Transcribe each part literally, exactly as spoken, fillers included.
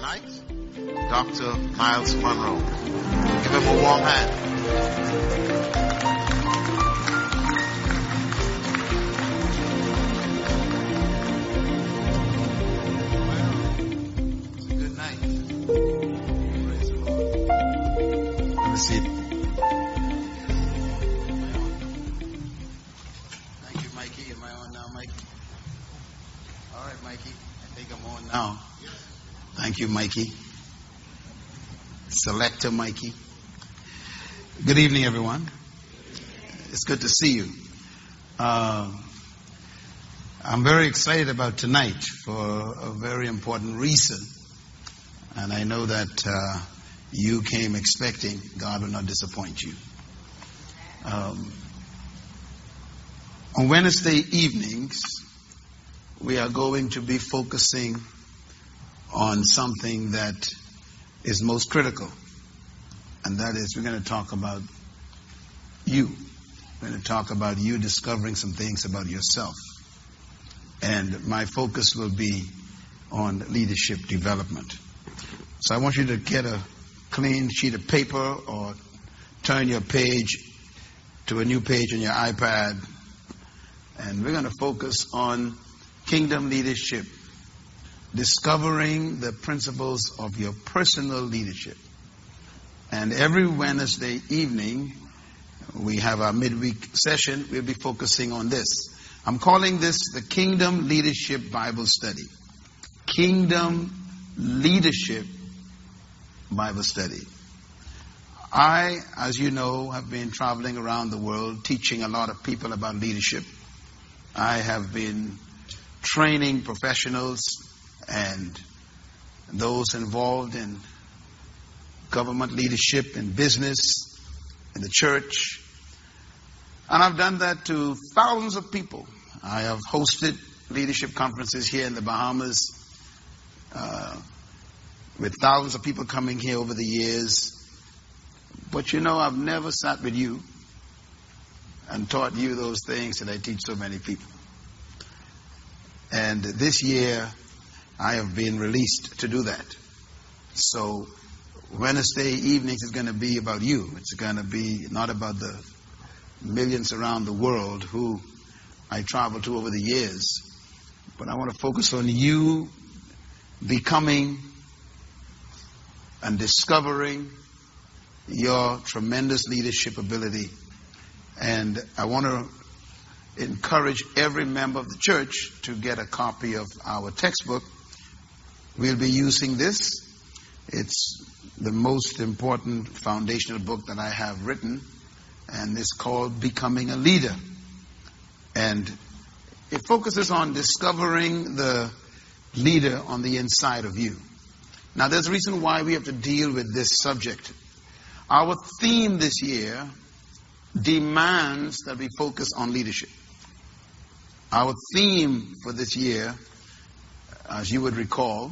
tonight, Doctor Miles Monroe. Give him a warm hand. It's a good night. Praise the Lord. Have a seat. Thank you, Mikey. Am I on now, Mikey? All right, Mikey. I think I'm on now. Thank you, Mikey. Selector Mikey. Good evening, everyone. It's good to see you. Uh, I'm very excited about tonight for a very important reason. And I know that uh, you came expecting God will not disappoint you. Um, on Wednesday evenings, we are going to be focusing on something that is most critical. And that is, we're going to talk about you. We're going to talk about you discovering some things about yourself. And my focus will be on leadership development. So I want you to get a clean sheet of paper or turn your page to a new page on your iPad. And we're going to focus on kingdom leadership. Discovering the principles of your personal leadership. And every Wednesday evening, we have our midweek session. We'll be focusing on this. I'm calling this the Kingdom Leadership Bible Study. Kingdom Leadership Bible Study. I, as you know, have been traveling around the world teaching a lot of people about leadership. I have been training professionals and those involved in government leadership, in business, in the church. And I've done that to thousands of people. I have hosted leadership conferences here in the Bahamas uh, with thousands of people coming here over the years. But you know, I've never sat with you and taught you those things that I teach so many people. And this year, I have been released to do that. So Wednesday evenings is going to be about you. It's going to be not about the millions around the world who I traveled to over the years. But I want to focus on you becoming and discovering your tremendous leadership ability. And I want to encourage every member of the church to get a copy of our textbook. We'll be using this. It's the most important foundational book that I have written, and it's called Becoming a Leader. And it focuses on discovering the leader on the inside of you. Now, there's a reason why we have to deal with this subject. Our theme this year demands that we focus on leadership. Our theme for this year, as you would recall,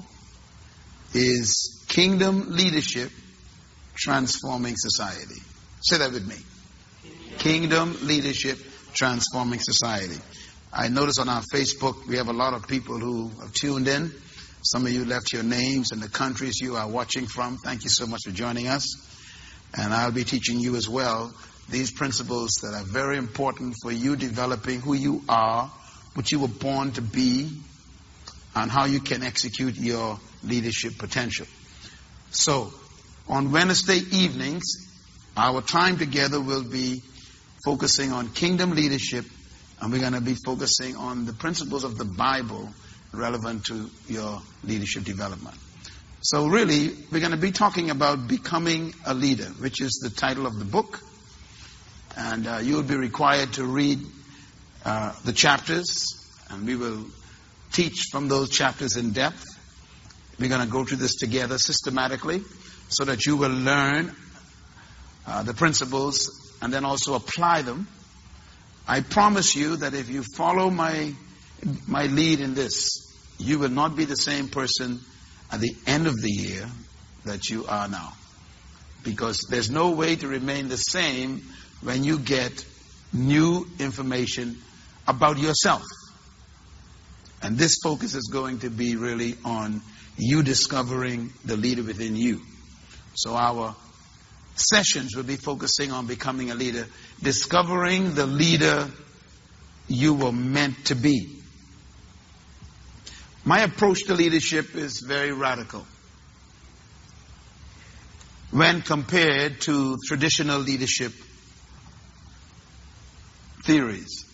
is Kingdom Leadership Transforming Society. Say that with me. Kingdom Leadership Transforming Society. I notice on our Facebook we have a lot of people who have tuned in. Some of you left your names and the countries you are watching from. Thank you so much for joining us. And I'll be teaching you as well these principles that are very important for you developing who you are, what you were born to be, and how you can execute your leadership potential. So, on Wednesday evenings, our time together will be focusing on kingdom leadership, and we're going to be focusing on the principles of the Bible relevant to your leadership development. So really, we're going to be talking about becoming a leader, which is the title of the book. And uh, you'll be required to read uh, the chapters, and we will teach from those chapters in depth. We're going to go through this together systematically so that you will learn uh, the principles and then also apply them. I promise you that if you follow my my lead in this, you will not be the same person at the end of the year that you are now. Because there's no way to remain the same when you get new information about yourself. And this focus is going to be really on you discovering the leader within you. So our sessions will be focusing on becoming a leader, discovering the leader you were meant to be. My approach to leadership is very radical when compared to traditional leadership theories.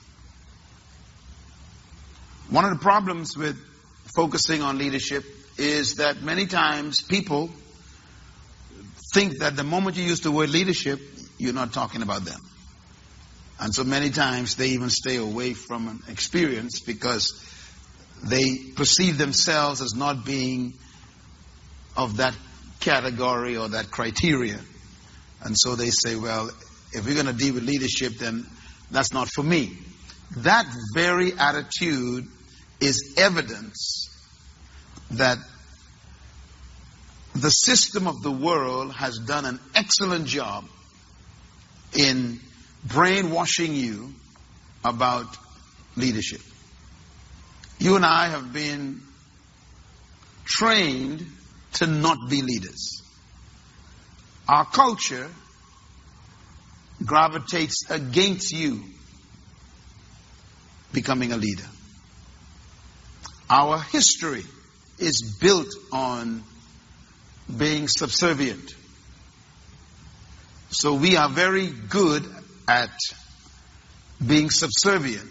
One of the problems with focusing on leadership is that many times people think that the moment you use the word leadership, you're not talking about them. And so many times they even stay away from an experience because they perceive themselves as not being of that category or that criteria. And so they say, well, if we're going to deal with leadership, then that's not for me. That very attitude is evidence that the system of the world has done an excellent job in brainwashing you about leadership. You and I have been trained to not be leaders. Our culture gravitates against you becoming a leader. Our history is built on being subservient. So we are very good at being subservient.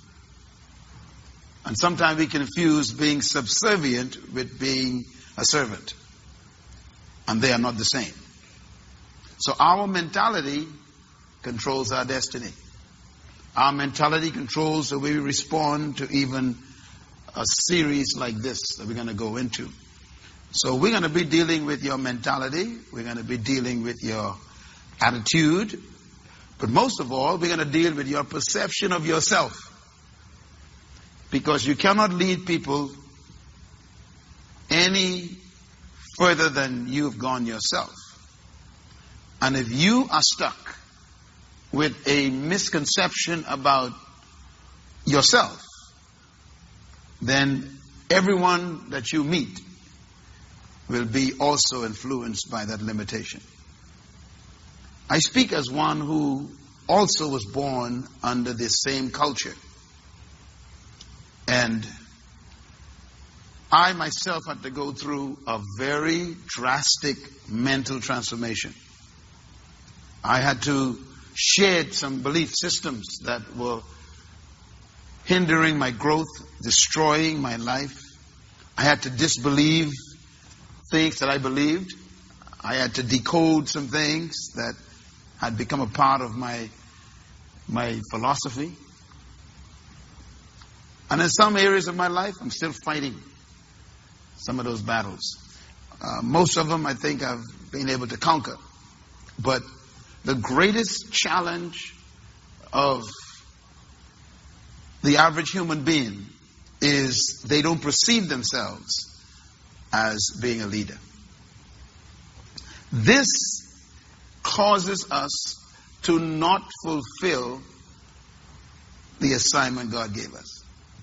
And sometimes we confuse being subservient with being a servant. And they are not the same. So our mentality controls our destiny. Our mentality controls the way we respond to even a series like this that we're going to go into. So we're going to be dealing with your mentality. We're going to be dealing with your attitude. But most of all, we're going to deal with your perception of yourself. Because you cannot lead people any further than you've gone yourself. And if you are stuck with a misconception about yourself, then everyone that you meet will be also influenced by that limitation. I speak as one who also was born under this same culture. And I myself had to go through a very drastic mental transformation. I had to shed some belief systems that were hindering my growth, destroying my life. I had to disbelieve things that I believed. I had to decode some things that had become a part of my, my philosophy. And in some areas of my life, I'm still fighting some of those battles. Uh, most of them, I think, I've been able to conquer. But the greatest challenge of the average human being is they don't perceive themselves as being a leader. This causes us to not fulfill the assignment God gave us.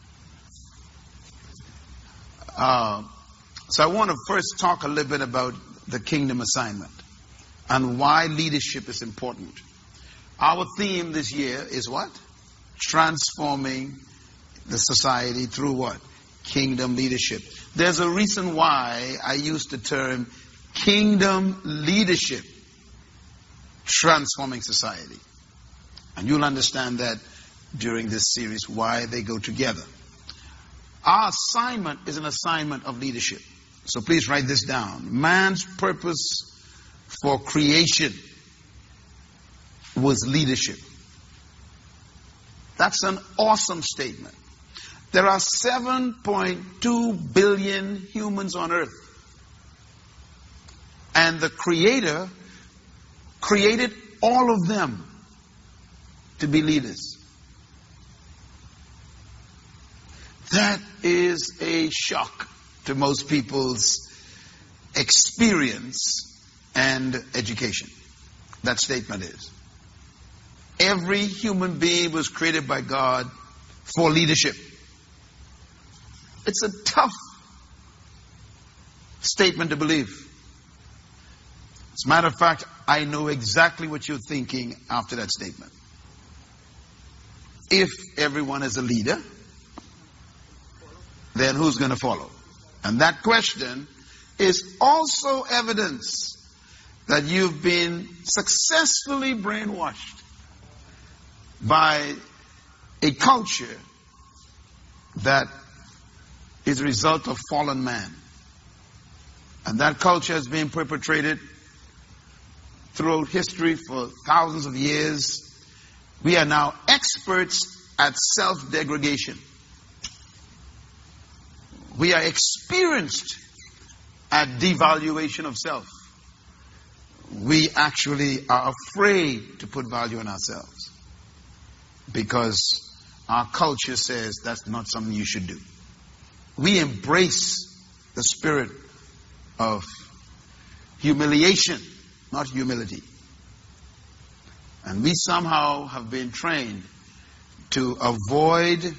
Uh, so I want to first talk a little bit about the kingdom assignment and why leadership is important. Our theme this year is what? Transforming the society through what? Kingdom leadership. There's a reason why I use the term kingdom leadership transforming society. And you'll understand that during this series, why they go together. Our assignment is an assignment of leadership. So please write this down. Man's purpose for creation was leadership. That's an awesome statement. There are seven point two billion humans on earth. And the Creator created all of them to be leaders. That is a shock to most people's experience and education. That statement is. Every human being was created by God for leadership. It's a tough statement to believe. As a matter of fact, I know exactly what you're thinking after that statement. If everyone is a leader, then who's going to follow? And that question is also evidence that you've been successfully brainwashed by a culture that is a result of fallen man. And that culture has been perpetrated throughout history for thousands of years. We are now experts at self-degradation. We are experienced at devaluation of self. We actually are afraid to put value on ourselves because our culture says that's not something you should do. We embrace the spirit of humiliation, not humility. And we somehow have been trained to avoid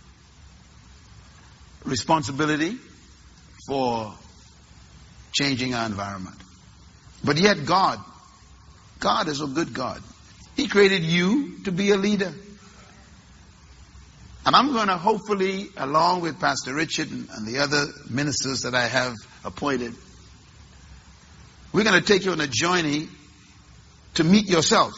responsibility for changing our environment. But yet God, God is a good God. He created you to be a leader. And I'm going to hopefully, along with Pastor Richard and, and the other ministers that I have appointed, we're going to take you on a journey to meet yourself.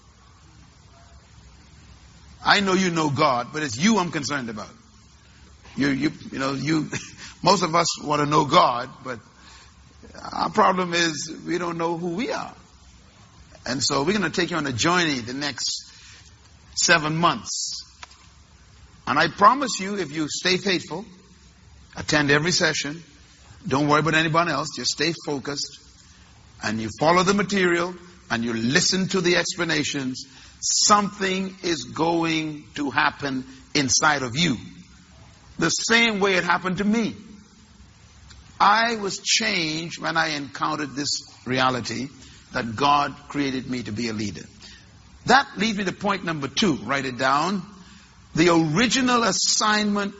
I know you know God, but it's you I'm concerned about. You, you, you know, you. Most of us want to know God, but our problem is we don't know who we are. And so we're going to take you on a journey the next seven months. And I promise you, if you stay faithful, attend every session, don't worry about anyone else, just stay focused, and you follow the material, and you listen to the explanations, something is going to happen inside of you. The same way it happened to me. I was changed when I encountered this reality that God created me to be a leader. That leads me to point number two. Write it down. The original assignment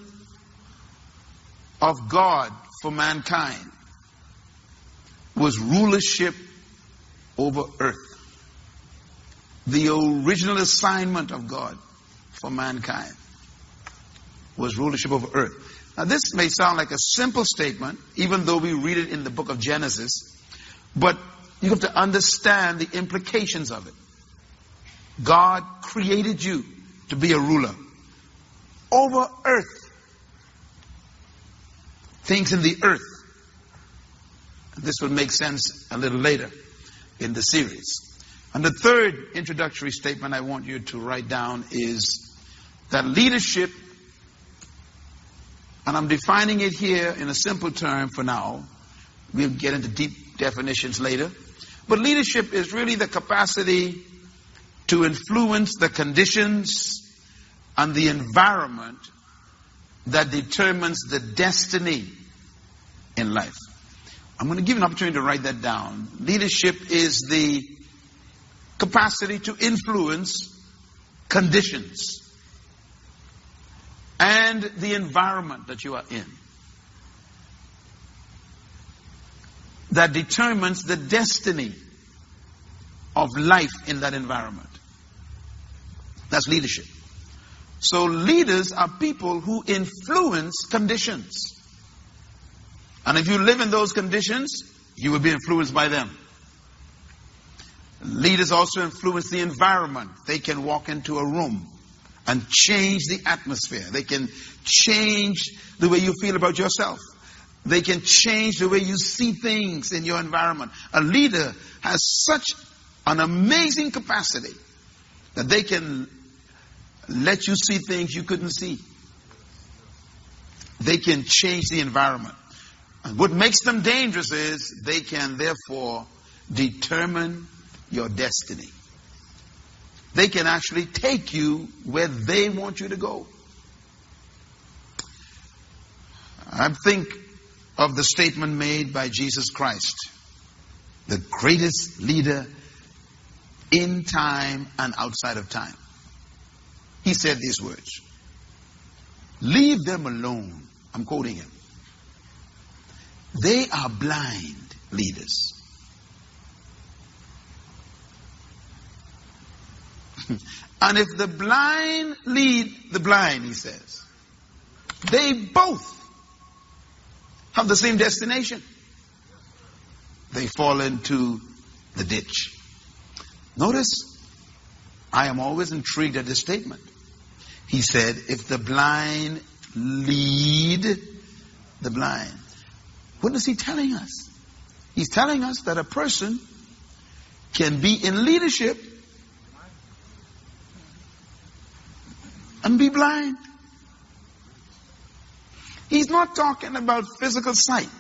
of God for mankind was rulership over earth. The original assignment of God for mankind was rulership over earth. Now this may sound like a simple statement, even though we read it in the book of Genesis, but you have to understand the implications of it. God created you to be a ruler over earth. Things in the earth. This will make sense a little later in the series. And the third introductory statement I want you to write down is that leadership, and I'm defining it here in a simple term for now. We'll get into deep definitions later. But leadership is really the capacity to influence the conditions and the environment that determines the destiny in life. I'm going to give you an opportunity to write that down. Leadership is the capacity to influence conditions and the environment that you are in that determines the destiny of life in that environment. That's leadership. So leaders are people who influence conditions. And if you live in those conditions, you will be influenced by them. Leaders also influence the environment. They can walk into a room and change the atmosphere. They can change the way you feel about yourself. They can change the way you see things in your environment. A leader has such an amazing capacity that they can let you see things you couldn't see. They can change the environment. And what makes them dangerous is they can therefore determine your destiny. They can actually take you where they want you to go. I think of the statement made by Jesus Christ, the greatest leader in time and outside of time. He said these words, "Leave them alone. I'm quoting him. They are blind leaders. And if the blind lead the blind, he says, they both have the same destination. They fall into the ditch. Notice, I am always intrigued at this statement. He said, if the blind lead the blind. What is he telling us? He's telling us that a person can be in leadership and be blind. He's not talking about physical sight.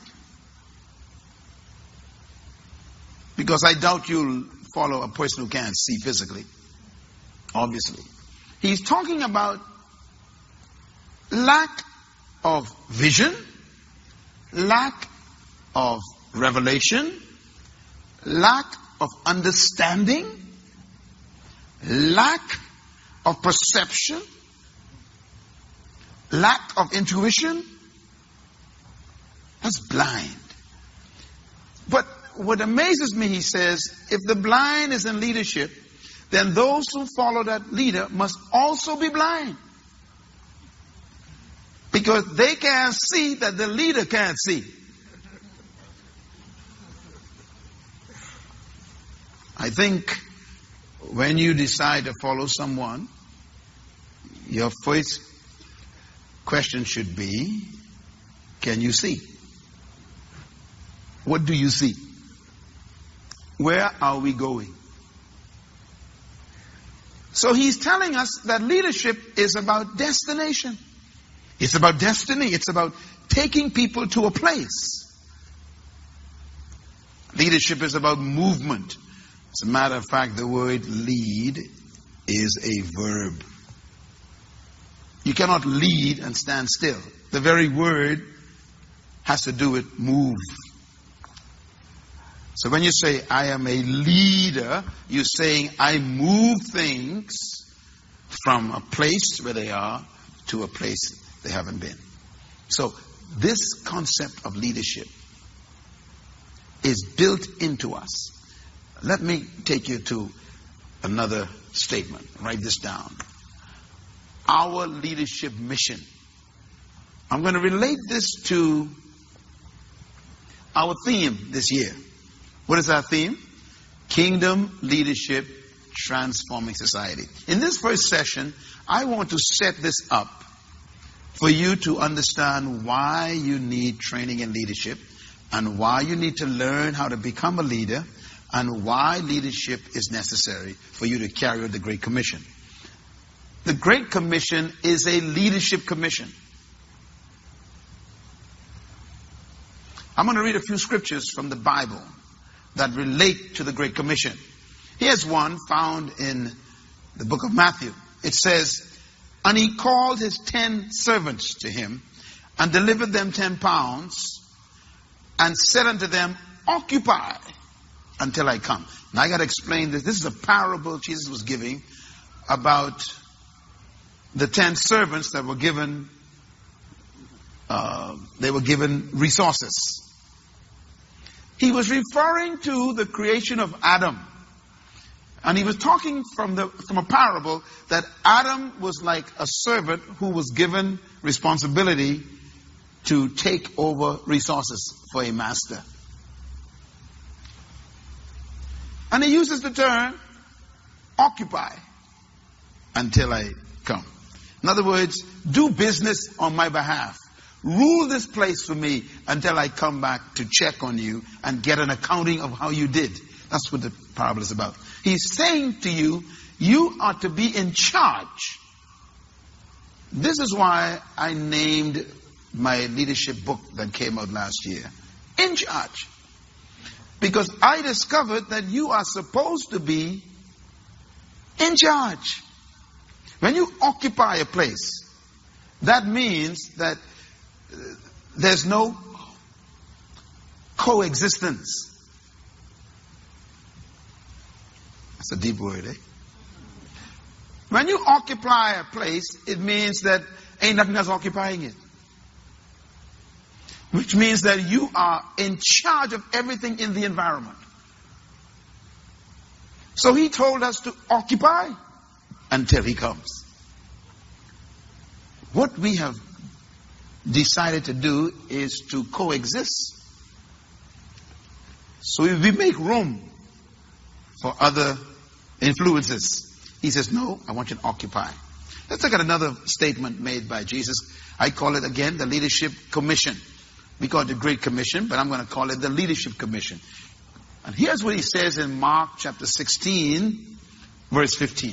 Because I doubt you'll follow a person who can't see physically. Obviously. He's talking about lack of vision, lack of revelation, lack of understanding, lack of perception, lack of intuition. That's blind. But what amazes me, he says, if the blind is in leadership, then those who follow that leader must also be blind. Because they can't see that the leader can't see. I think when you decide to follow someone, your first question should be, can you see? What do you see? Where are we going? So he's telling us that leadership is about destination. It's about destiny. It's about taking people to a place. Leadership is about movement. As a matter of fact, the word lead is a verb. You cannot lead and stand still. The very word has to do with move. So when you say, I am a leader, you're saying, I move things from a place where they are to a place they haven't been. So this concept of leadership is built into us. Let me take you to another statement. Write this down. Our leadership mission. I'm going to relate this to our theme this year. What is our theme? Kingdom Leadership Transforming Society. In this first session, I want to set this up for you to understand why you need training in leadership and why you need to learn how to become a leader and why leadership is necessary for you to carry out the Great Commission. The Great Commission is a leadership commission. I'm going to read a few scriptures from the Bible that relate to the Great Commission. Here's one found in the book of Matthew. It says, and he called his ten servants to him and delivered them ten pounds and said unto them, occupy until I come. Now I got to explain this. This is a parable Jesus was giving about the ten servants that were given, uh, they were given resources. He was referring to the creation of Adam. And he was talking from the from a parable that Adam was like a servant who was given responsibility to take over resources for a master. And he uses the term occupy until I come. In other words, do business on my behalf. Rule this place for me until I come back to check on you and get an accounting of how you did. That's what the parable is about. He's saying to you, you are to be in charge. This is why I named my leadership book that came out last year, In Charge. Because I discovered that you are supposed to be in charge. When you occupy a place, that means that there's no coexistence. That's a deep word, eh? When you occupy a place, it means that ain't nothing else occupying it. which means that you are in charge of everything in the environment. So he told us to occupy until he comes. What we have decided to do is to coexist. So if we make room for other influences, he says, no, I want you to occupy. Let's look at another statement made by Jesus. I call it again the Leadership Commission. We call it the Great Commission, but I'm going to call it the Leadership Commission. And here's what he says in Mark chapter sixteen, verse fifteen.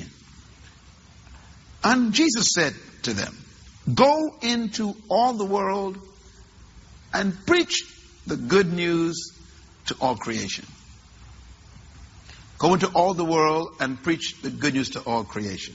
And Jesus said to them, go into all the world and preach the good news to all creation. Go into all the world and preach the good news to all creation.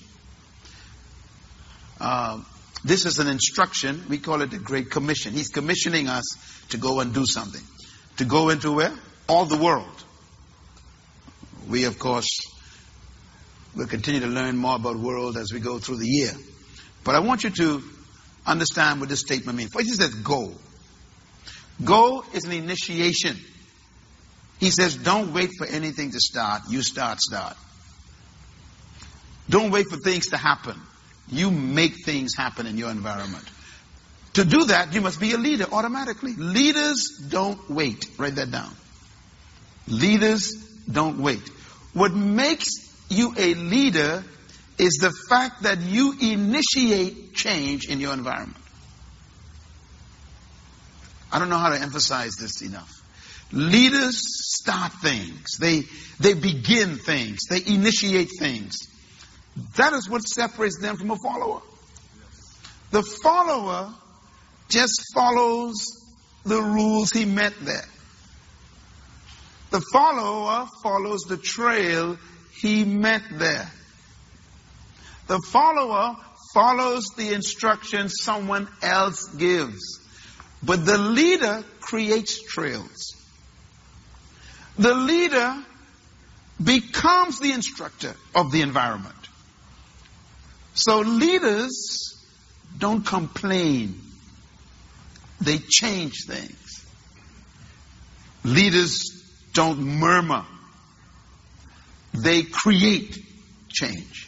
Uh, this is an instruction. We call it the Great Commission. He's commissioning us to go and do something. To go into where? All the world. We, of course, will continue to learn more about world as we go through the year. But I want you to understand what this statement means. First, he says go. Go is an initiation. He says don't wait for anything to start. You start, start. Don't wait for things to happen. You make things happen in your environment. To do that, you must be a leader automatically. Leaders don't wait. Write that down. Leaders don't wait. What makes you a leader is the fact that you initiate change in your environment. I don't know how to emphasize this enough. Leaders start things. They, they begin things. They initiate things. That is what separates them from a follower. The follower just follows the rules he met there. The follower follows the trail he met there. The follower follows the instructions someone else gives. But the leader creates trails. The leader becomes the instructor of the environment. So leaders don't complain. They change things. Leaders don't murmur. They create change.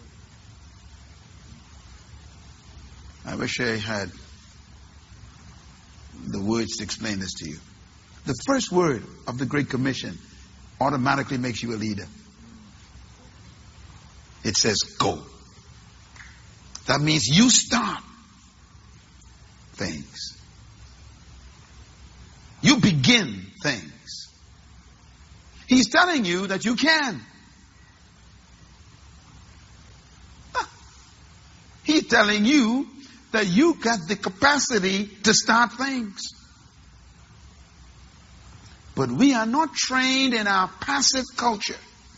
I wish I had the words to explain this to you. The first word of the Great Commission automatically makes you a leader. It says go. That means you start things. You begin things. He's telling you that you can. He's telling you that you got the capacity to start things. But we are not trained in our passive culture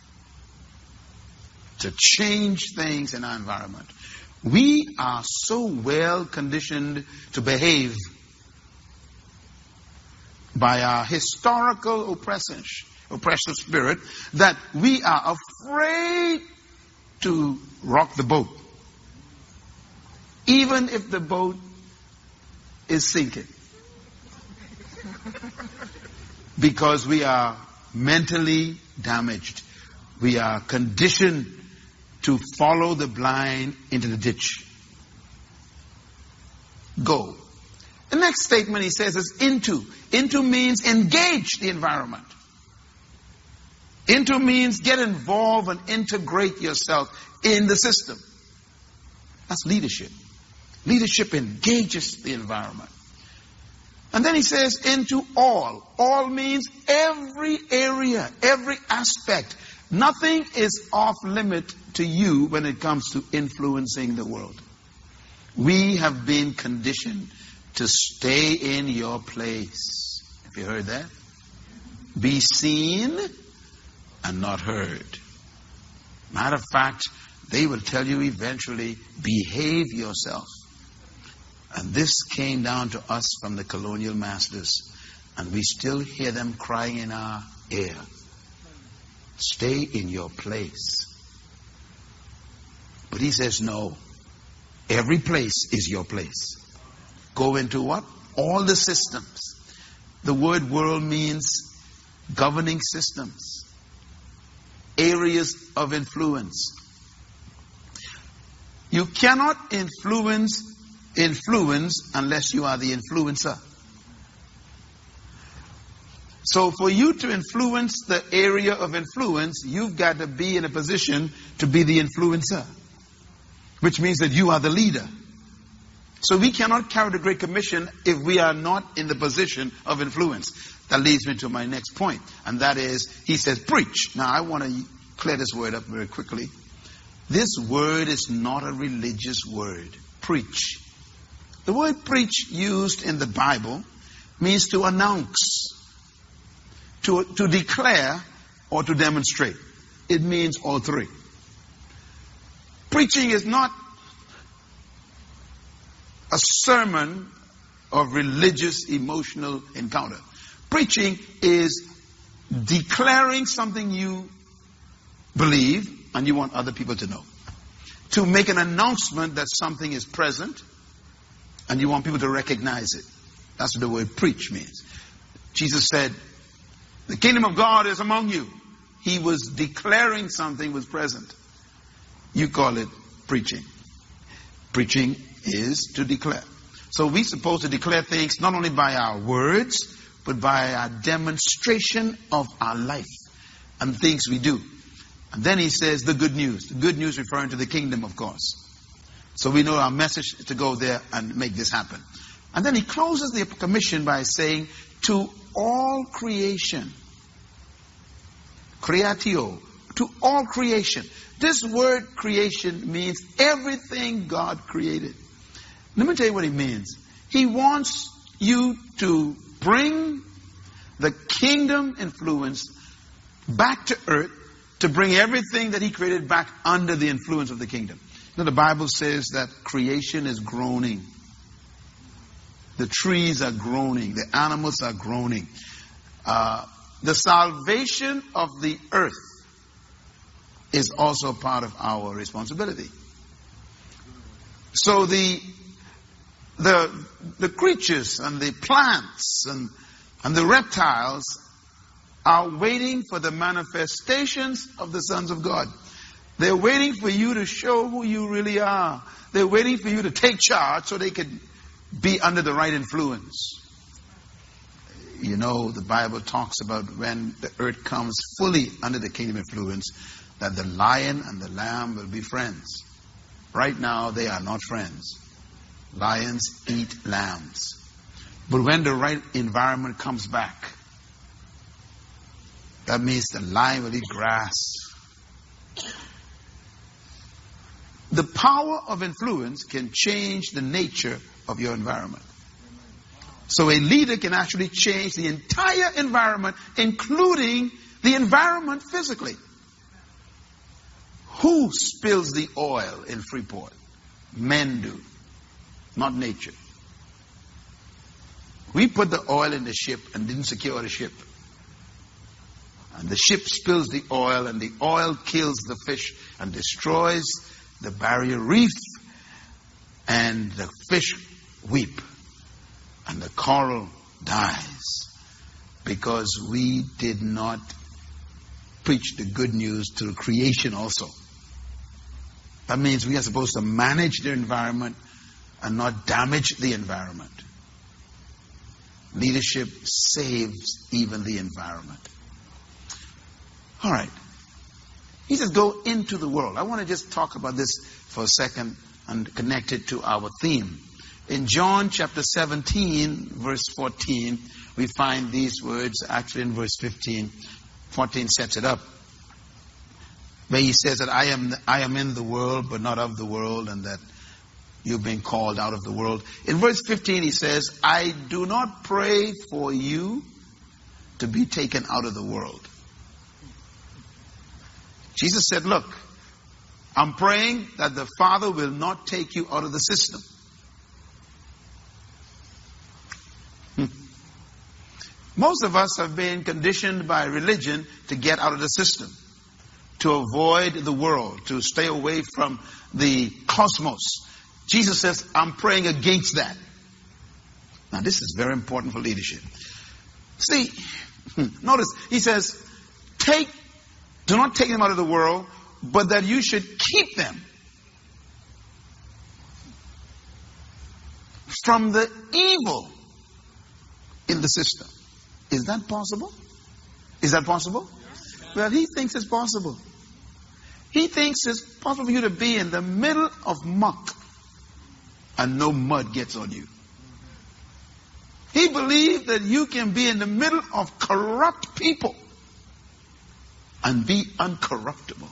to change things in our environment. We are so well conditioned to behave by our historical oppressive, oppressive spirit that we are afraid to rock the boat, even if the boat is sinking. Because we are mentally damaged. We are conditioned to follow the blind into the ditch. Go. The next statement he says is into. Into means engage the environment. Into means get involved and integrate yourself in the system. That's leadership. Leadership engages the environment. And then he says into all. All means every area, every aspect. Nothing is off limit to you when it comes to influencing the world. We have been conditioned to stay in your place. Have you heard that? Be seen and not heard. Matter of fact, they will tell you eventually, behave yourself. And this came down to us from the colonial masters. And we still hear them crying in our ear. Stay in your place. But he says, no. Every place is your place. Go into what? All the systems. The word world means governing systems, areas of influence. You cannot influence influence unless you are the influencer. So for you to influence the area of influence, you've got to be in a position to be the influencer, which means that you are the leader. So we cannot carry the Great Commission if we are not in the position of influence. That leads me to my next point, and that is, he says, preach. Now I want to clear this word up very quickly. This word is not a religious word. Preach. The word preach used in the Bible means to announce, to, to declare, or to demonstrate. It means all three. Preaching is not a sermon of religious, emotional encounter. Preaching is declaring something you believe and you want other people to know. To make an announcement that something is present and you want people to recognize it. That's what the word preach means. Jesus said, the kingdom of God is among you. He was declaring something was present. You call it preaching. Preaching is to declare. So we're supposed to declare things not only by our words, but by our demonstration of our life and things we do. And then he says the good news. The good news referring to the kingdom, of course. So we know our message is to go there and make this happen. And then he closes the commission by saying, to all creation. Creatio. To all creation. This word creation means everything God created. Let me tell you what it means. He wants you to bring the kingdom influence back to earth, to bring everything that he created back under the influence of the kingdom. Now the Bible says that creation is groaning. The trees are groaning. The animals are groaning. Uh, the salvation of the earth is also part of our responsibility. So the the the creatures and the plants and and the reptiles are waiting for the manifestations of the sons of God. They're waiting for you to show who you really are. They're waiting for you to take charge so they can be under the right influence. You know, the Bible talks about when the earth comes fully under the kingdom influence, that the lion and the lamb will be friends. Right now, they are not friends. Lions eat lambs. But when the right environment comes back, that means the lion will eat grass. The power of influence can change the nature of your environment. So a leader can actually change the entire environment, including the environment physically. Who spills the oil in Freeport? Men do, not nature. We put the oil in the ship and didn't secure the ship. And the ship spills the oil, and the oil kills the fish and destroys the barrier reef, and the fish weep, and the coral dies, because we did not preach the good news to creation also. That means we are supposed to manage the environment and not damage the environment. Leadership saves even the environment. All right. He says, go into the world. I want to just talk about this for a second and connect it to our theme. In John chapter seventeen, verse fourteen, we find these words. Actually, in verse fifteen, fourteen sets it up, where he says that I am, I am in the world, but not of the world, and that you've been called out of the world. In verse fifteen, he says, I do not pray for you to be taken out of the world. Jesus said, look, I'm praying that the Father will not take you out of the system. Hmm. Most of us have been conditioned by religion to get out of the system, to avoid the world, to stay away from the cosmos. Jesus says, I'm praying against that. Now, this is very important for leadership. See, notice, he says, take, do not take them out of the world, but that you should keep them from the evil in the system. Is that possible? Is that possible? Well, he thinks it's possible. He thinks it's possible for you to be in the middle of muck and no mud gets on you. He believed that you can be in the middle of corrupt people and be uncorruptible.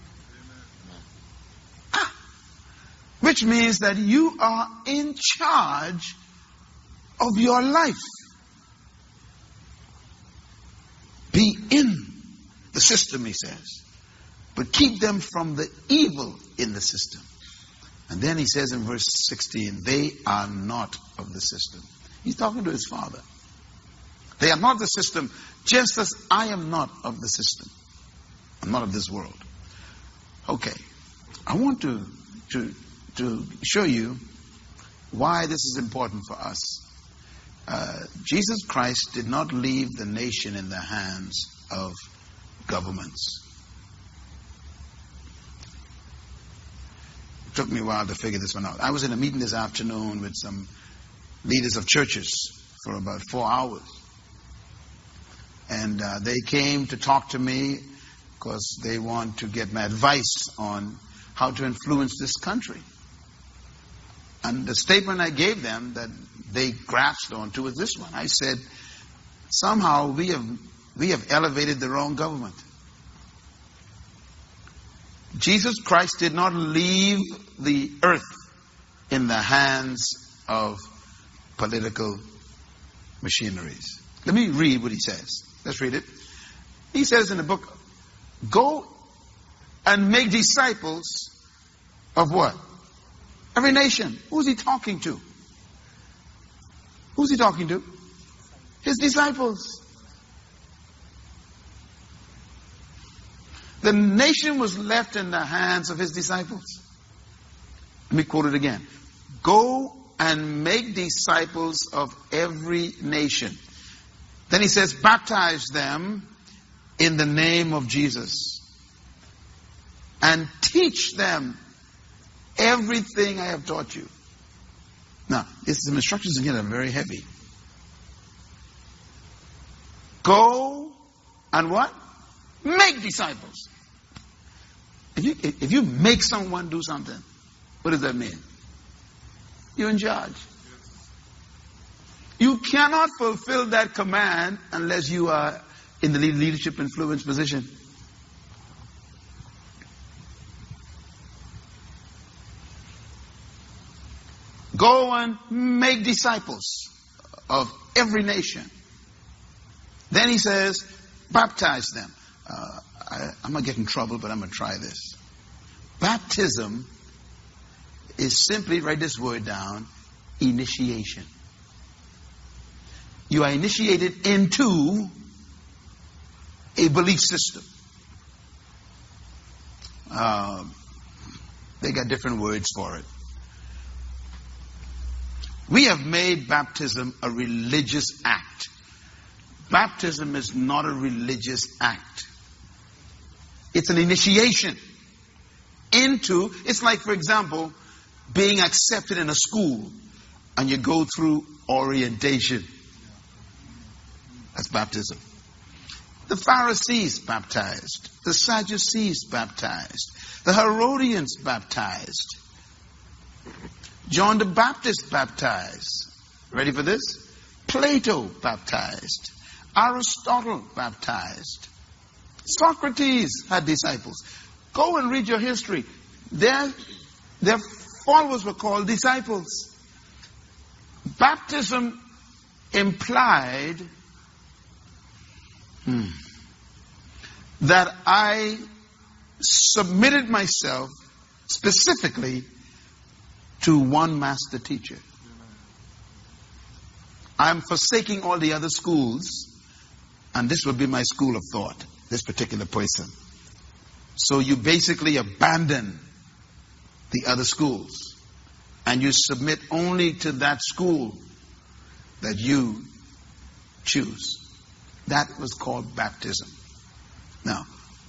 Ah, which means that you are in charge of your life. Be in the system, he says, but keep them from the evil in the system. And then he says in verse sixteen, they are not of the system. He's talking to his father. They are not the system, just as I am not of the system. I'm not of this world. Okay. I want to, to, to show you why this is important for us. Uh, Jesus Christ did not leave the nation in the hands of governments. It took me a while to figure this one out. I was in a meeting this afternoon with some leaders of churches for about four hours. And uh, they came to talk to me because they want to get my advice on how to influence this country. And the statement I gave them that they grasped onto was this one. I said, somehow we have we have elevated the wrong government. Jesus Christ did not leave the earth in the hands of political machineries. Let me read what he says. Let's read it. He says in the book, go and make disciples of what? Every nation. Who's he talking to? Who's he talking to? His disciples. The nation was left in the hands of his disciples. Let me quote it again. Go and make disciples of every nation. Then he says, baptize them in the name of Jesus. And teach them everything I have taught you. Now, it's some instructions again are very heavy. Go and what? Make disciples. If you, if you make someone do something, what does that mean? You're in charge. You cannot fulfill that command unless you are in the leadership influence position. Go and make disciples of every nation. Then he says, baptize them. Uh, I, I'm going to get in trouble, but I'm going to try this. Baptism is simply, write this word down, initiation. You are initiated into a belief system. Uh, they got different words for it. We have made baptism a religious act. Baptism is not a religious act. It's an initiation into, it's like, for example, being accepted in a school and you go through orientation. That's baptism. The Pharisees baptized. The Sadducees baptized. The Herodians baptized. John the Baptist baptized. Ready for this? Plato baptized. Aristotle baptized. Socrates had disciples. Go and read your history. Their, their followers were called disciples. Baptism implied hmm, that I submitted myself specifically to one master teacher. I'm forsaking all the other schools, and this will be my school of thought, this particular person. So you basically abandon the other schools, and you submit only to that school. that you choose. That was called baptism. Now,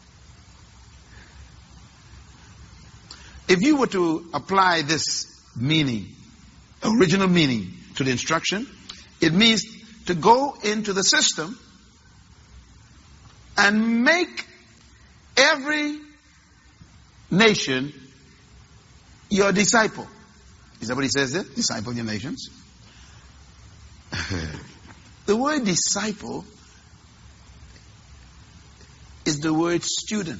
if you were to apply this meaning, original meaning, to the instruction, it means to go into the system and make every nation your disciple. Is that what he says there? Disciple your nations. The word disciple is the word student.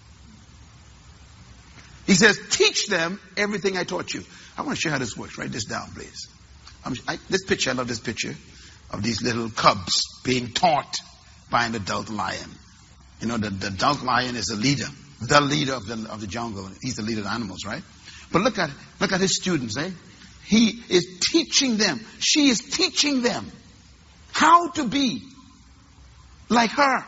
He says, teach them everything I taught you. I want to show you how this works. Write this down, please. I'm, I, this picture, I love this picture of these little cubs being taught by an adult lion. You know, the, the adult lion is the leader, the leader of the, of the jungle. He's the leader of the animals, right? But look at, look at his students, eh? He is teaching them. She is teaching them how to be like her.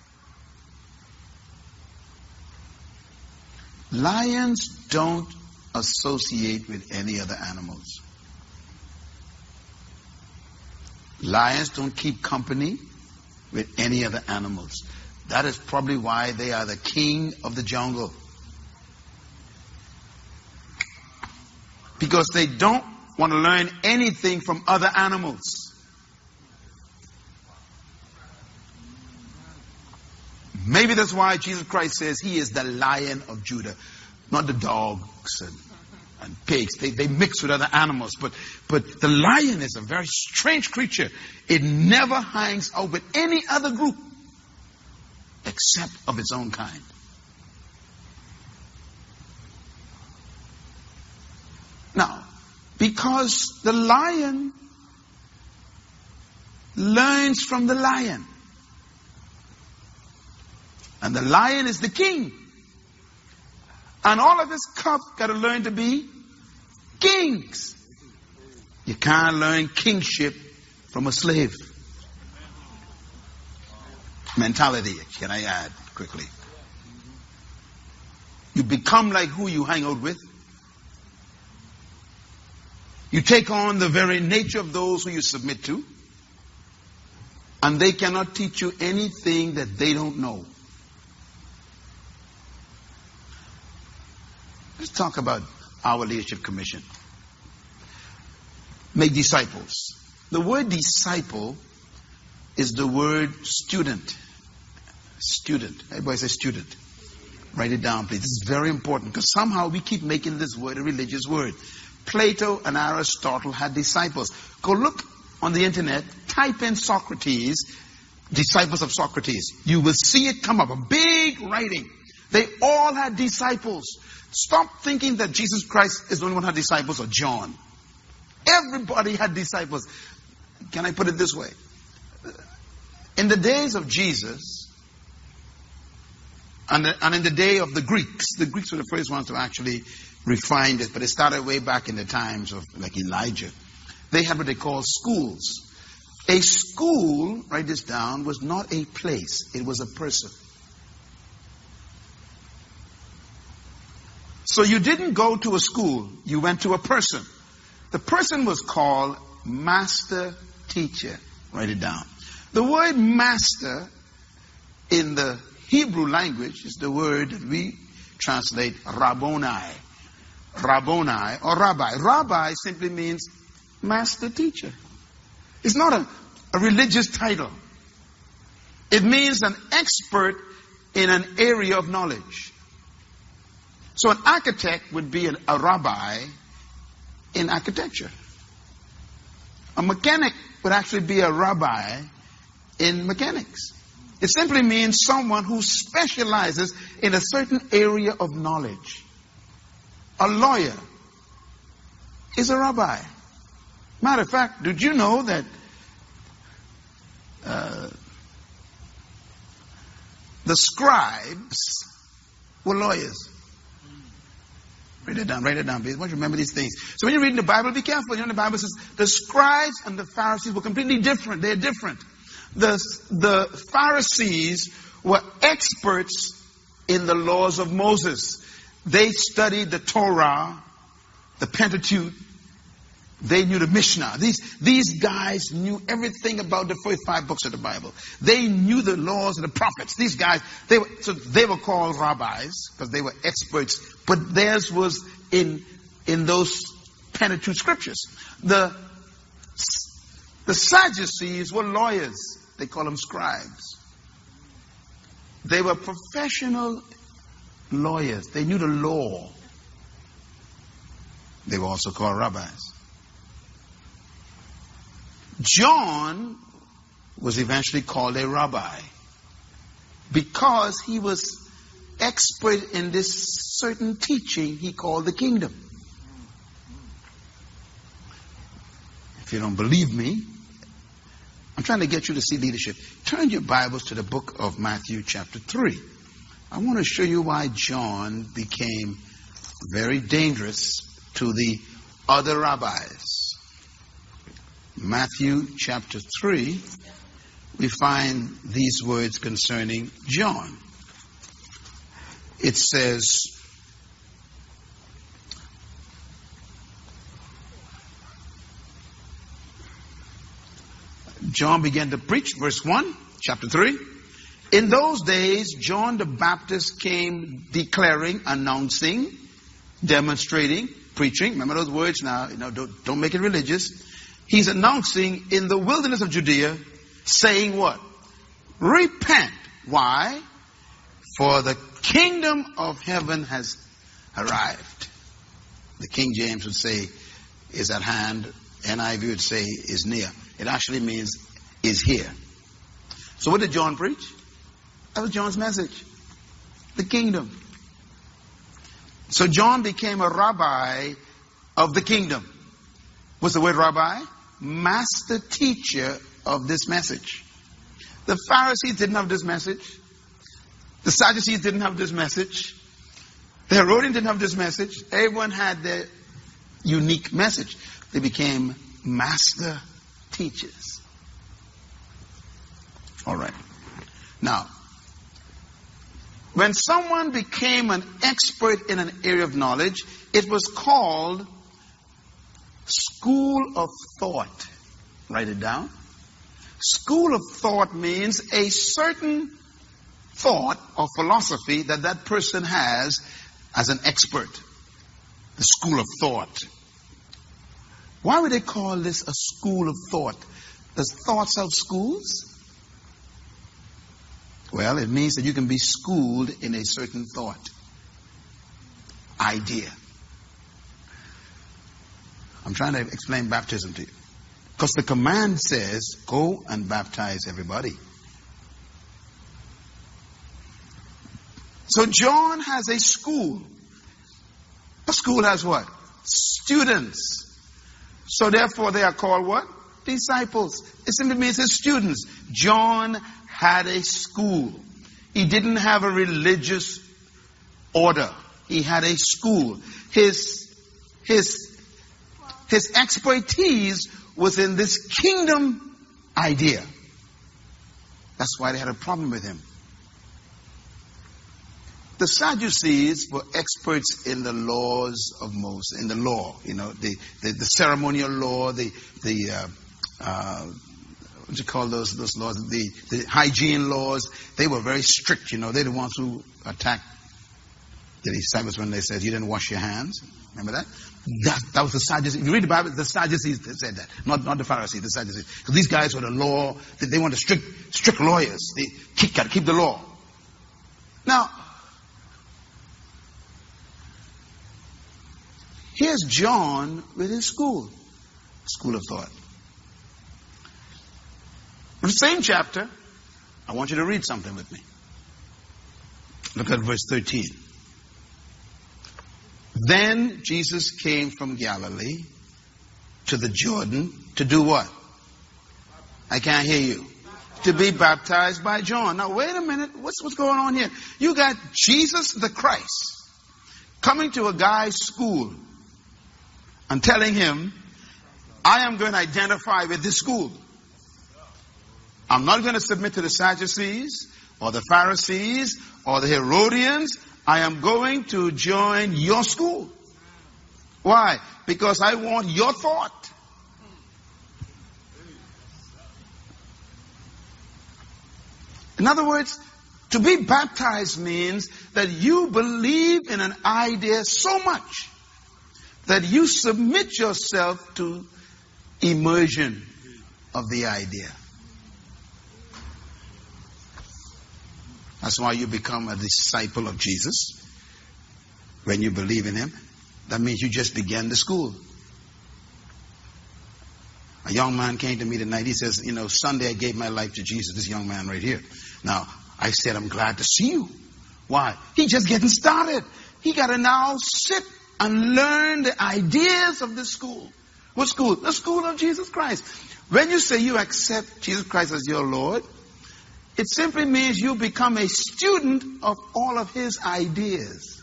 Lions don't associate with any other animals. Lions don't keep company with any other animals. That is probably why they are the king of the jungle. Because they don't want to learn anything from other animals. Maybe that's why Jesus Christ says he is the Lion of Judah. Not the dogs and, and pigs. They, they mix with other animals. But, but the lion is a very strange creature. It never hangs out with any other group except of its own kind. Now, because the lion learns from the lion. And the lion is the king. And all of his cubs got to learn to be kings. You can't learn kingship from a slave mentality, can I add quickly. You become like who you hang out with. You take on the very nature of those who you submit to. And they cannot teach you anything that they don't know. Let's talk about our leadership commission. Make disciples. The word disciple is the word student. Student. Everybody say student. Write it down, please. This is very important because somehow we keep making this word a religious word. Plato and Aristotle had disciples. Go look on the internet, type in Socrates, disciples of Socrates. You will see it come up, a big writing. They all had disciples. Stop thinking that Jesus Christ is the only one who had disciples, or John. Everybody had disciples. Can I put it this way? In the days of Jesus, and, the, and in the day of the Greeks, the Greeks were the first ones to actually refine this, but it started way back in the times of like Elijah. They had what they call schools. A school, write this down, was not a place. It was a person. So you didn't go to a school. You went to a person. The person was called master teacher. Write it down. The word master in the Hebrew language is the word that we translate Rabboni. Rabboni or rabbi. Rabbi simply means master teacher. It's not a, a religious title. It means an expert in an area of knowledge. So an architect would be an, a rabbi in architecture. A mechanic would actually be a rabbi in mechanics. It simply means someone who specializes in a certain area of knowledge. A lawyer is a rabbi. Matter of fact, did you know that uh, the scribes were lawyers? Write it down, write it down, please. I want you to remember these things. So when you're reading the Bible, be careful. You know, the Bible says the scribes and the Pharisees were completely different. They're different. The, the Pharisees were experts in the laws of Moses. They studied the Torah, the Pentateuch, They knew the Mishnah. These, these guys knew everything about the first five books of the Bible. They knew the laws of the prophets. These guys, they were, so they were called rabbis because they were experts. But theirs was in, in those Pentateuch scriptures. The, the Sadducees were lawyers. They call them scribes. They were professional lawyers. They knew the law. They were also called rabbis. John was eventually called a rabbi because he was expert in this certain teaching he called the kingdom. If you don't believe me, I'm trying to get you to see leadership. Turn your Bibles to the book of Matthew chapter three. I want to show you why John became very dangerous to the other rabbis. Matthew chapter three, we find these words concerning John. It says, John began to preach, verse one, chapter three. In those days, John the Baptist came declaring, announcing, demonstrating, preaching. Remember those words now, you know, don't, don't make it religious. He's announcing in the wilderness of Judea, saying what? Repent. Why? For the kingdom of heaven has arrived. The King James would say, is at hand. N I V would say, is near. It actually means, is here. So what did John preach? That was John's message. The kingdom. So John became a rabbi of the kingdom. What's the word rabbi? Master teacher of this message. The Pharisees didn't have this message. The Sadducees didn't have this message. The Herodians didn't have this message. Everyone had their unique message. They became master teachers. All right. Now, when someone became an expert in an area of knowledge, it was called school of thought. Write it down. School of thought means a certain thought or philosophy that that person has as an expert. The school of thought. Why would they call this a school of thought? Does thoughts have schools? Well, it means that you can be schooled in a certain thought, idea. I'm trying to explain baptism to you. Because the command says, go and baptize everybody. So John has a school. A school has what? Students. So therefore they are called what? Disciples. It simply means his students. John had a school. He didn't have a religious order. He had a school. His, his, his expertise was in this kingdom idea. That's why they had a problem with him. The Sadducees were experts in the laws of Moses, in the law, you know, the, the, the ceremonial law, the, the, uh, uh, what do you call those, those laws, the, the hygiene laws. They were very strict, you know, they're the ones who attacked the disciples when they said, you didn't wash your hands. Remember that? That, that was the Sadducees. If you read the Bible, the Sadducees said that, not, not the Pharisees, the Sadducees. Because these guys were the law, they, they wanted strict, strict lawyers. They keep, got to keep the law. Now, here's John with his school, school of thought. In the same chapter, I want you to read something with me. Look at verse thirteen. Then Jesus came from Galilee to the Jordan to do what? I can't hear you. To be baptized by John. Now wait a minute. What's, what's going on here? You got Jesus the Christ coming to a guy's school and telling him, I am going to identify with this school. I'm not going to submit to the Sadducees or the Pharisees or the Herodians. I am going to join your school. Why? Because I want your thought. In other words, to be baptized means that you believe in an idea so much that you submit yourself to immersion of the idea. That's why you become a disciple of Jesus. When you believe in him, that means you just began the school. A young man came to me tonight. He says, you know, Sunday I gave my life to Jesus. This young man right here. Now, I said, I'm glad to see you. Why? He's just getting started. He got to now sit and learn the ideas of this school. What school? The school of Jesus Christ. When you say you accept Jesus Christ as your Lord, it simply means you become a student of all of his ideas.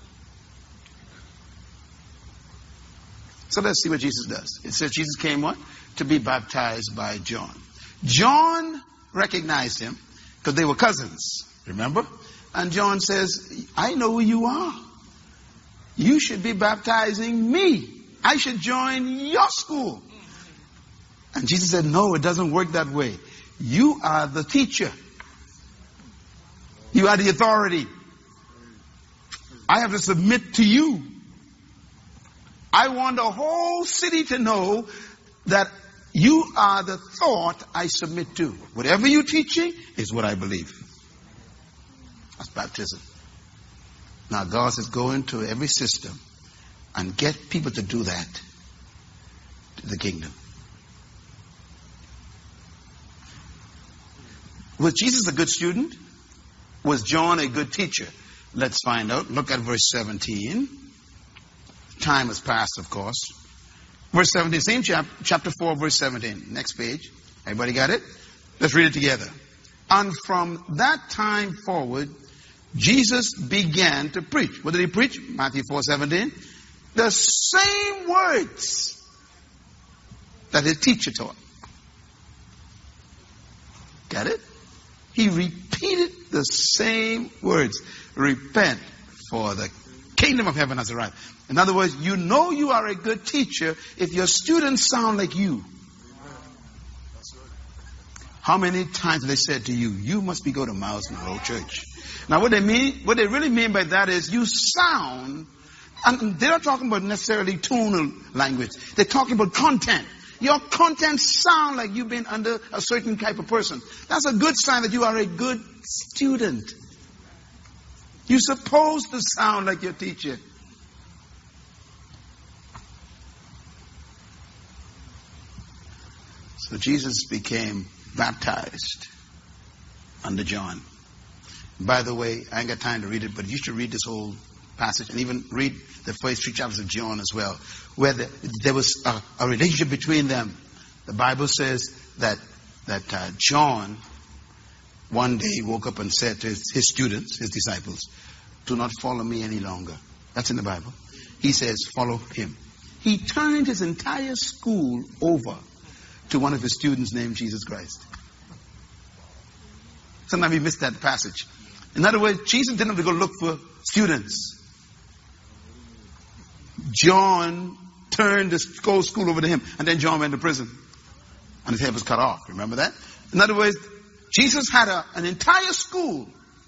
So let's see what Jesus does. It says Jesus came what? To be baptized by John. John recognized him because they were cousins, remember? And John says, I know who you are. You should be baptizing me. I should join your school. And Jesus said, no, it doesn't work that way. You are the teacher. You are the authority. I have to submit to you. I want the whole city to know that you are the thought I submit to. Whatever you're teaching is what I believe. That's baptism. Now God says go into every system and get people to do that to the kingdom. Was Jesus a good student? Was John a good teacher? Let's find out. Look at verse seventeen. Time has passed, of course. Verse seventeen, same chap, chapter four, verse seventeen. Next page. Everybody got it? Let's read it together. And from that time forward, Jesus began to preach. What did he preach? Matthew four seventeen. The same words that his teacher taught. Got it? He repeated the same words. Repent, for the kingdom of heaven has arrived. In other words, you know you are a good teacher if your students sound like you. How many times have they said to you, you must be go to Miles Monroe Church? Now what they mean, what they really mean by that is you sound, and they're not talking about necessarily tonal language. They're talking about content. Your content sound like you've been under a certain type of person. That's a good sign that you are a good student. You're supposed to sound like your teacher. So Jesus became baptized under John. By the way, I ain't got time to read it, but you should read this whole passage and even read the first three chapters of John as well, where the, there was a, a relationship between them. The Bible says that that uh, John one day woke up and said to his, his students, his disciples, do not follow me any longer. That's in the Bible. He says, follow him. He turned his entire school over to one of his students named Jesus Christ. Sometimes we miss that passage. In other words, Jesus didn't have to go look for students. John turned the whole school over to him, and then John went to prison. And his head was cut off. Remember that? In other words, Jesus had a, an entire school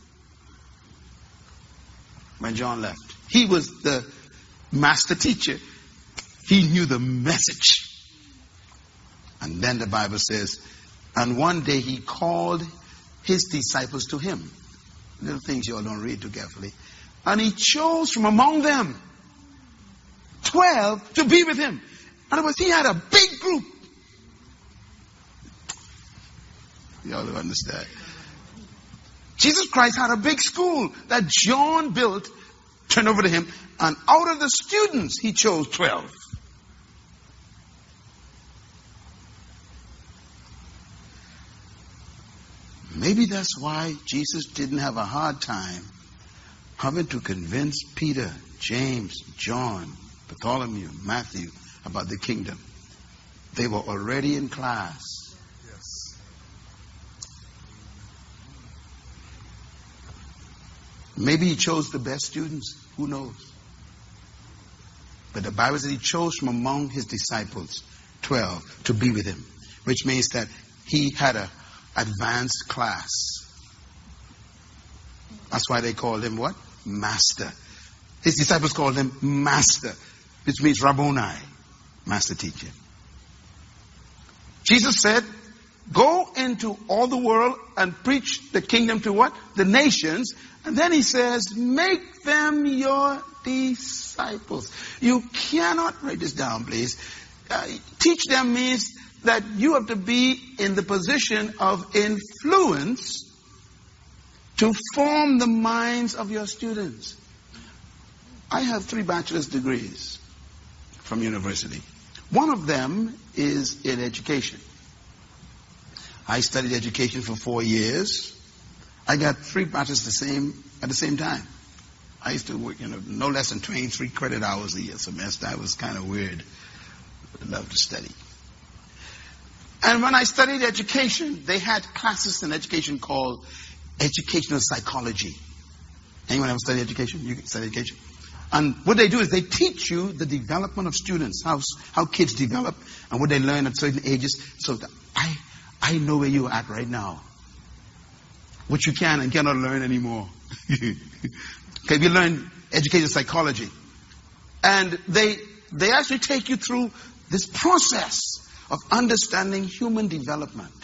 when John left. He was the master teacher. He knew the message. And then the Bible says, and one day he called his disciples to him. Little things you all don't read too carefully. And he chose from among them twelve to be with him. In other words, he had a big group. You all don't understand. Jesus Christ had a big school that John built, turned over to him, and out of the students he chose twelve. Maybe that's why Jesus didn't have a hard time having to convince Peter, James, John, Bartholomew, Matthew about the kingdom. They were already in class. Yes. Maybe he chose the best students. Who knows? But the Bible says he chose from among his disciples twelve to be with him, which means that he had a advanced class. That's why they called him what? Master. His disciples called him Master, which means Rabboni, master teacher. Jesus said, go into all the world and preach the kingdom to what? The nations. And then he says, make them your disciples. You cannot, write this down please. Uh, teach them means that you have to be in the position of influence to form the minds of your students. I have three bachelor's degrees from university. One of them is in education. I studied education for four years. I got three bachelor's the same at the same time. I used to work, you know, no less than twenty-three credit hours a year semester. I was kind of weird. I loved to study. And when I studied education, they had classes in education called educational psychology. Anyone ever study education? You study education? And what they do is they teach you the development of students, how how kids develop and what they learn at certain ages. So that I I know where you're at right now. What you can and cannot learn anymore. Okay, we learn educational psychology. And they they actually take you through this process of understanding human development.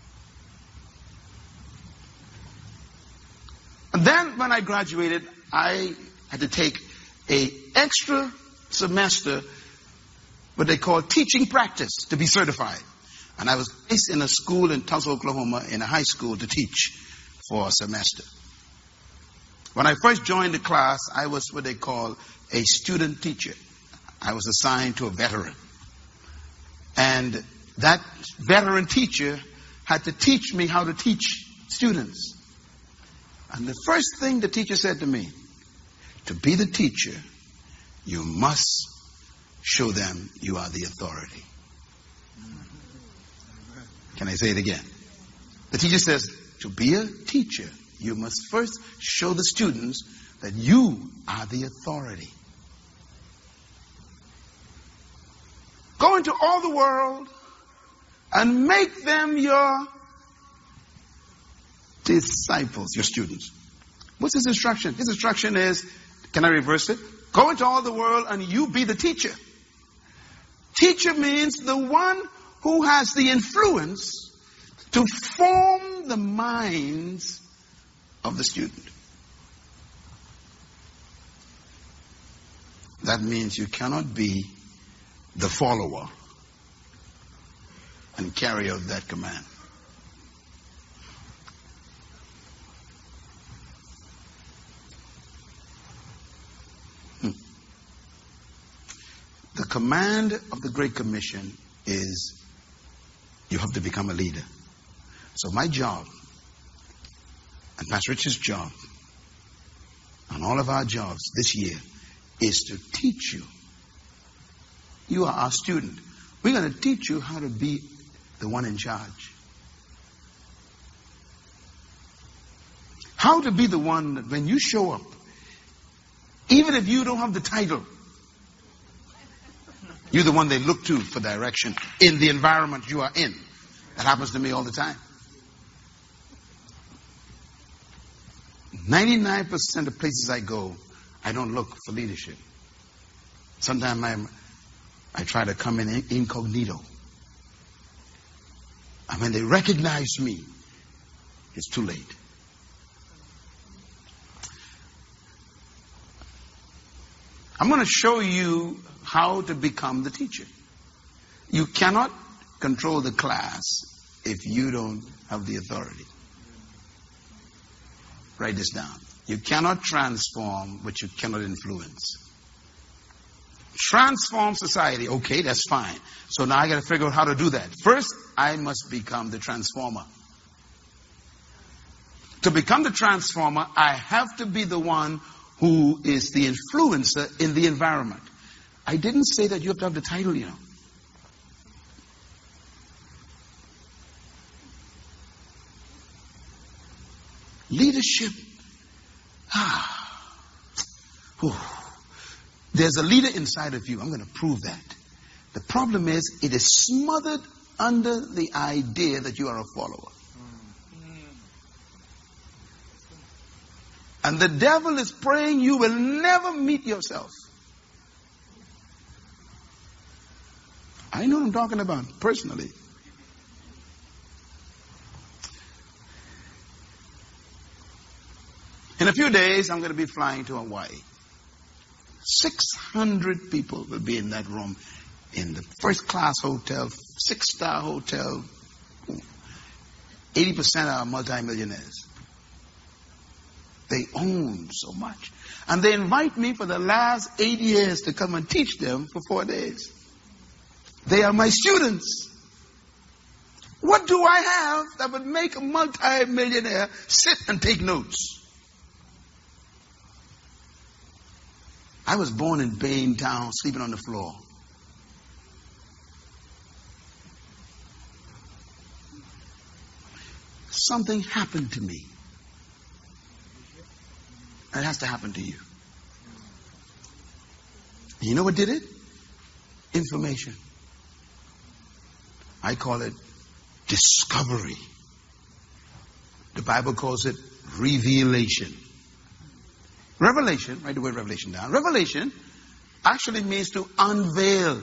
And then when I graduated, I had to take a extra semester, what they call teaching practice, to be certified. And I was placed in a school in Tulsa, Oklahoma, in a high school to teach for a semester. When I first joined the class, I was what they call a student teacher. I was assigned to a veteran. And that veteran teacher had to teach me how to teach students. And the first thing the teacher said to me, to be the teacher, you must show them you are the authority. Can I say it again? The teacher says, to be a teacher, you must first show the students that you are the authority. Go into all the world and make them your disciples, your students. What's his instruction? His instruction is, can I reverse it? Go into all the world and you be the teacher. Teacher means the one who has the influence to form the minds of the student. That means you cannot be the follower and carry out that command. Hmm. The command of the Great Commission is you have to become a leader. So my job, and Pastor Richard's job, and all of our jobs this year is to teach you. You are our student. We're going to teach you how to be the one in charge. How to be the one that when you show up, even if you don't have the title, you're the one they look to for direction in the environment you are in. That happens to me all the time. ninety-nine percent of places I go, I don't look for leadership. Sometimes I'm, I try to come in incognito. And when they recognize me, it's too late. I'm going to show you how to become the teacher. You cannot control the class if you don't have the authority. Write this down. You cannot transform what you cannot influence. Transform society. Okay, that's fine. So now I got to figure out how to do that. First, I must become the transformer. To become the transformer, I have to be the one who is the influencer in the environment. I didn't say that you have to have the title, you know. Leadership. Ah. Whew. There's a leader inside of you. I'm going to prove that. The problem is it is smothered under the idea that you are a follower. And the devil is praying you will never meet yourself. I know what I'm talking about personally. In a few days, I'm going to be flying to Hawaii. six hundred people will be in that room in the first class hotel, six-star hotel. eighty percent are multimillionaires. They own so much. And they invite me for the last eight years to come and teach them for four days. They are my students. What do I have that would make a multimillionaire sit and take notes? I was born in Bain Town, sleeping on the floor. Something happened to me. It has to happen to you. You know what did it? Information. I call it discovery. The Bible calls it revelation. Revelation, write the word revelation down. Revelation actually means to unveil.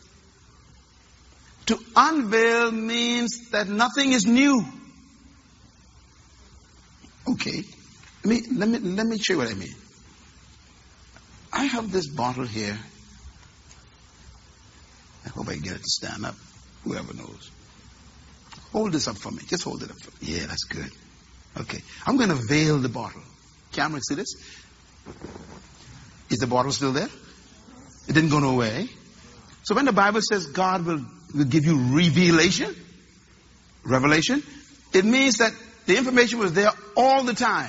To unveil means that nothing is new. Okay. Let me, let me, let me show you what I mean. I have this bottle here. I hope I can get it to stand up. Whoever knows. Hold this up for me. Just hold it up for me. Yeah, that's good. Okay. I'm going to veil the bottle. Camera, see this? Is the bottle still there? It didn't go nowhere. So when the Bible says God will, will give you revelation, revelation, it means that the information was there all the time.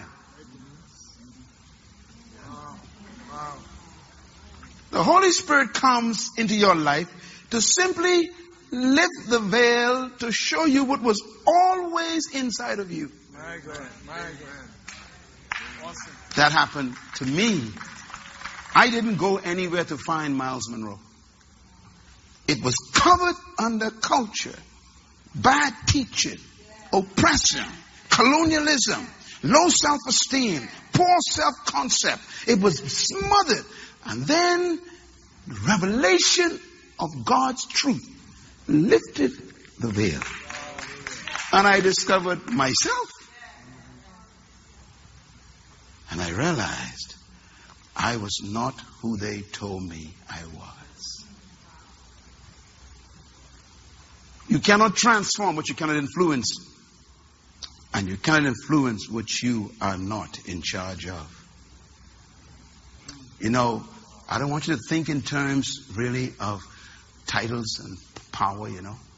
The Holy Spirit comes into your life to simply lift the veil to show you what was always inside of you. My God, my God. Awesome. That happened to me. I didn't go anywhere to find Miles Monroe. It was covered under culture, bad teaching, oppression, colonialism, low self-esteem, poor self-concept. It was smothered. And then the revelation of God's truth lifted the veil. And I discovered myself. And I realized I was not who they told me I was. You cannot transform what you cannot influence. And you cannot influence what you are not in charge of. You know, I don't want you to think in terms really of titles and power, you know.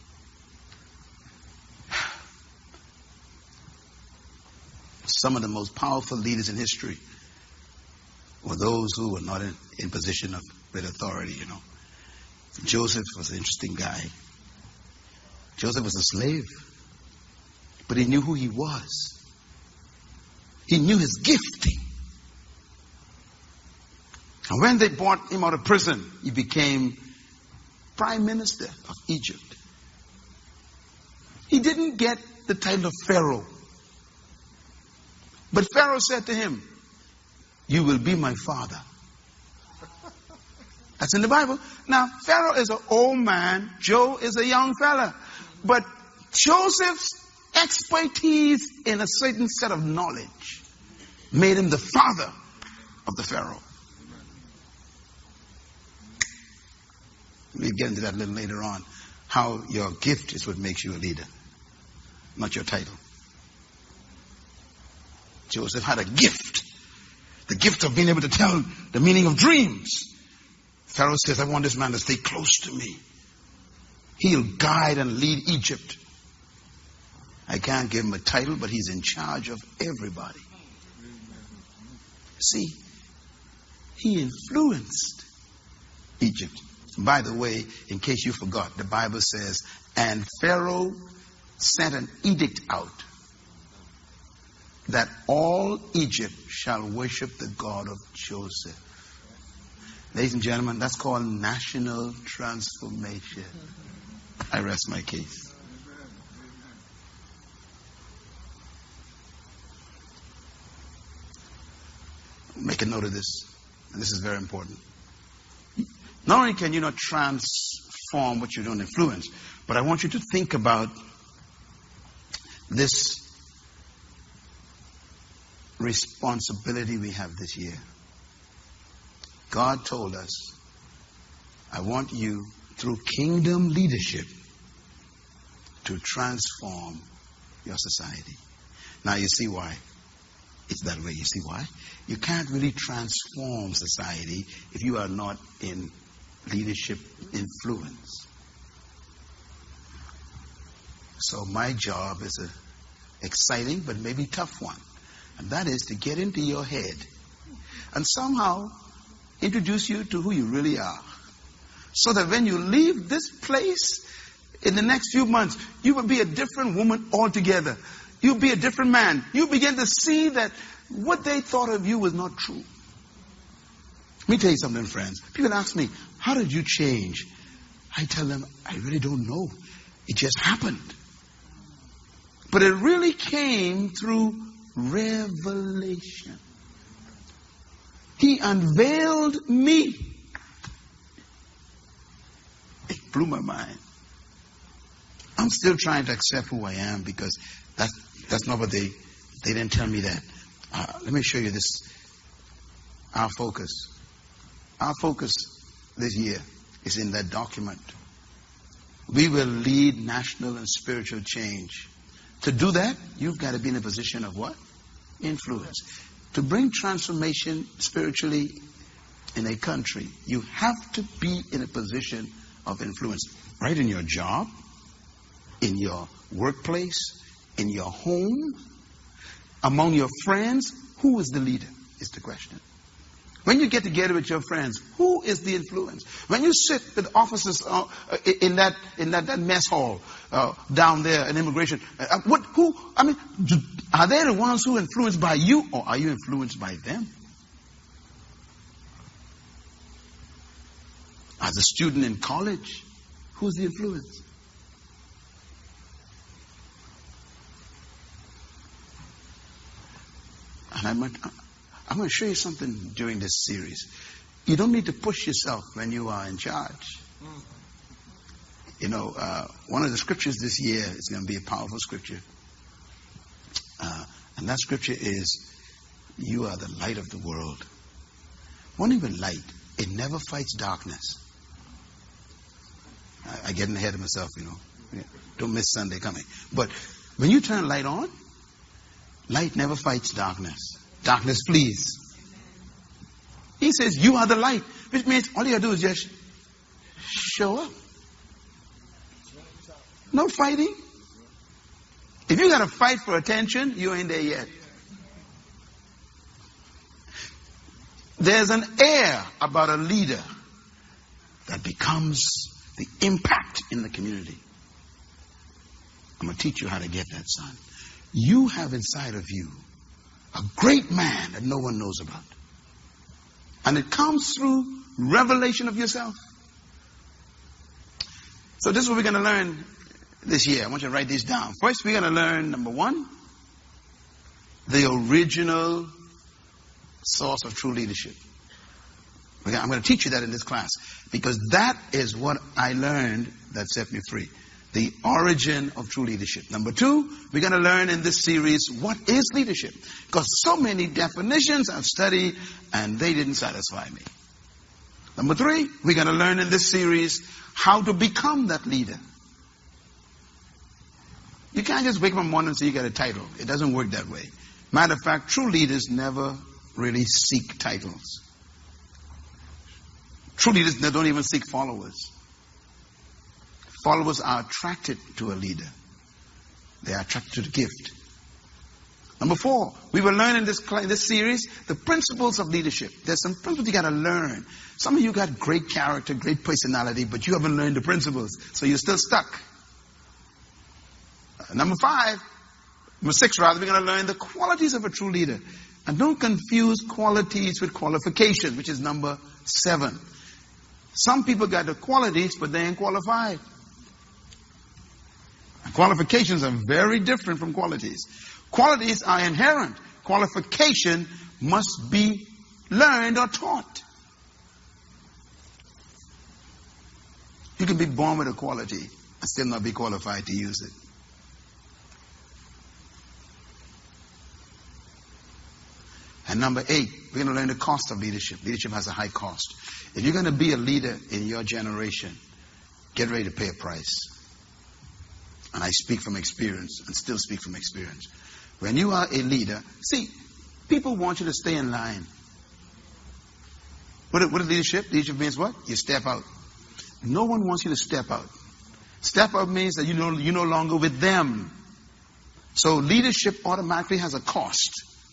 Some of the most powerful leaders in history were those who were not in, in position of great authority, you know. Joseph was an interesting guy. Joseph was a slave, but he knew who he was. He knew his gifting. And when they brought him out of prison, he became prime minister of Egypt. He didn't get the title of Pharaoh. But Pharaoh said to him, "You will be my father." That's in the Bible. Now, Pharaoh is an old man. Joe is a young fella. But Joseph's expertise in a certain set of knowledge made him the father of the Pharaoh. We'll get into that a little later on. How your gift is what makes you a leader, not your title. Joseph had a gift. The gift of being able to tell the meaning of dreams. Pharaoh says, "I want this man to stay close to me. He'll guide and lead Egypt. I can't give him a title, but he's in charge of everybody." See, he influenced Egypt. By the way, in case you forgot, the Bible says, and Pharaoh sent an edict out that all Egypt shall worship the God of Joseph. Ladies and gentlemen, that's called national transformation. I rest my case. make a note of this, and this is very important. Not only can you not transform what you don't influence, but I want you to think about this responsibility we have this year. God told us, I want you, through kingdom leadership, to transform your society. Now you see why it's that way. You see why? You can't really transform society if you are not in leadership influence. So my job is an exciting but maybe tough one. And that is to get into your head and somehow introduce you to who you really are. So that when you leave this place in the next few months, you will be a different woman altogether. You'll be a different man. You begin to see that what they thought of you was not true. Let me tell you something, friends. People ask me, how did you change? I tell them, I really don't know. It just happened. But it really came through revelation. He unveiled me. It blew my mind. I'm still trying to accept who I am because that's, that's not what they, they didn't tell me that. Uh, let me show you this. Our focus. Our focus this year is in that document. We will lead national and spiritual change. To do that, you've got to be in a position of what? Influence. To bring transformation spiritually in a country, you have to be in a position of influence. Right in your job, in your workplace, in your home, among your friends. Who is the leader is the question. When you get together with your friends, who is the influence? When you sit with officers uh, in that in that, that mess hall uh, down there in immigration, uh, what? Who? I mean, do, are they the ones who are influenced by you, or are you influenced by them? As a student in college, who's the influence? And I'm. I'm going to show you something during this series. You don't need to push yourself when you are in charge. You know, uh, one of the scriptures this year is going to be a powerful scripture. Uh, and that scripture is, you are the light of the world. Won't even light. It never fights darkness. I, I get ahead of myself, you know. Don't miss Sunday coming. But when you turn light on, light never fights darkness. Darkness flees. He says, you are the light. Which means all you got to do is just show up. No fighting. If you got to fight for attention, you ain't there yet. There's an air about a leader that becomes the impact in the community. I'm going to teach you how to get that, son. You have inside of you a great man that no one knows about. And it comes through revelation of yourself. So this is what we're going to learn this year. I want you to write these down. First, we're going to learn, number one, the original source of true leadership. I'm going to teach you that in this class, because that is what I learned that set me free. The origin of true leadership. Number two, we're going to learn in this series, what is leadership? Because so many definitions I've studied and they didn't satisfy me. Number three, we're going to learn in this series how to become that leader. You can't just wake up in the morning and say you got a title. It doesn't work that way. Matter of fact, true leaders never really seek titles. True leaders don't even seek followers. Followers are attracted to a leader. They are attracted to the gift. Number four, we will learn in this, in this series the principles of leadership. There's some principles you got to learn. Some of you got great character, great personality, but you haven't learned the principles, so you're still stuck. Uh, number five, number six rather, we're going to learn the qualities of a true leader. And don't confuse qualities with qualifications, which is number seven. Some people got the qualities, but they ain't qualified. Qualifications are very different from qualities. Qualities are inherent. Qualification must be learned or taught. You can be born with a quality and still not be qualified to use it. And number eight, we're going to learn the cost of leadership. Leadership has a high cost. If you're going to be a leader in your generation, get ready to pay a price. And I speak from experience and still speak from experience. When you are a leader, see, people want you to stay in line. What is, what is leadership? Leadership means what? You step out. No one wants you to step out. Step out means that you know, you're no longer with them. So leadership automatically has a cost.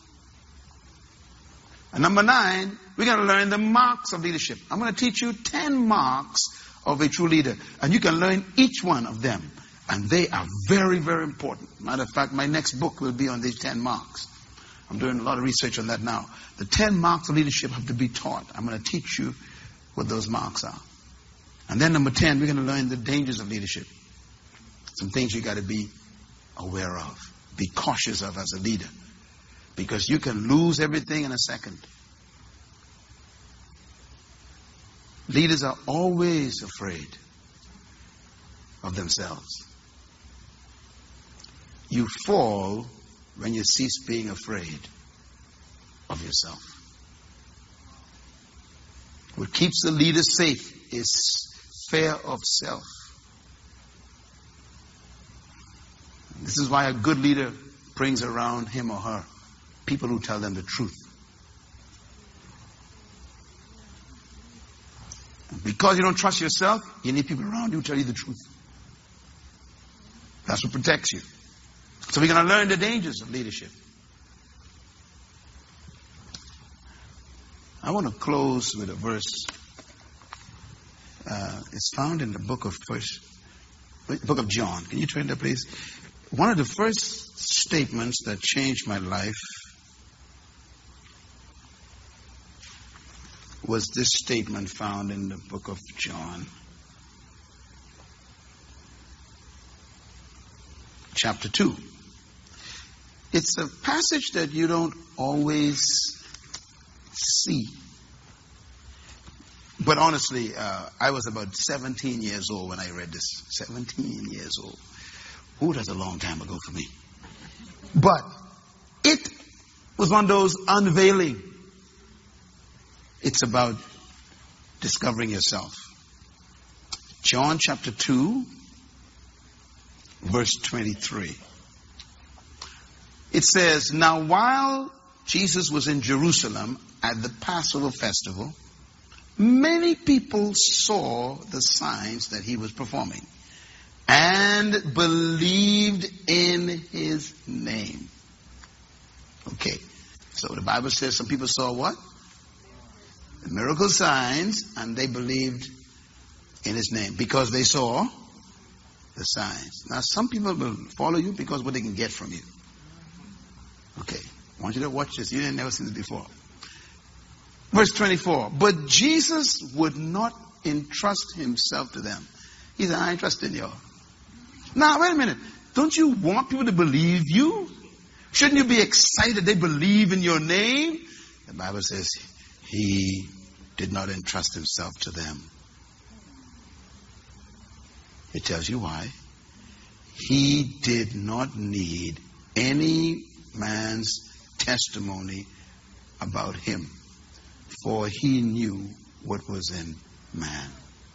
And number nine, we're going to learn the marks of leadership. I'm going to teach you ten marks of a true leader. And you can learn each one of them. And they are very, very important. Matter of fact, my next book will be on these ten marks. I'm doing a lot of research on that now. The ten marks of leadership have to be taught. I'm going to teach you what those marks are. And then number ten, we're going to learn the dangers of leadership. Some things you got to be aware of. Be cautious of as a leader. Because you can lose everything in a second. Leaders are always afraid of themselves. You fall when you cease being afraid of yourself. What keeps the leader safe is fear of self. This is why a good leader brings around him or her people who tell them the truth. Because you don't trust yourself, you need people around you who tell you the truth. That's what protects you. So we're going to learn the dangers of leadership. I want to close with a verse. Uh, it's found in the book of First, book of John. Can you turn there, please? One of the first statements that changed my life was this statement found in the book of John, chapter two. It's a passage that you don't always see. But honestly, uh, I was about seventeen years old when I read this. seventeen years old. Ooh, that's a long time ago for me. But it was one of those unveiling. It's about discovering yourself. John chapter two, verse twenty-three. It says, "Now while Jesus was in Jerusalem at the Passover festival, many people saw the signs that he was performing and believed in his name." Okay, so the Bible says some people saw what? The miracle signs, and they believed in his name because they saw the signs. Now, some people will follow you because of what they can get from you. Okay, I want you to watch this. You didn't never seen this before. Verse twenty-four. But Jesus would not entrust himself to them. He said, "I ain't trusting y'all." Now, wait a minute. Don't you want people to believe you? Shouldn't you be excited they believe in your name? The Bible says he did not entrust himself to them. It tells you why. He did not need any man's testimony about him, for he knew what was in man.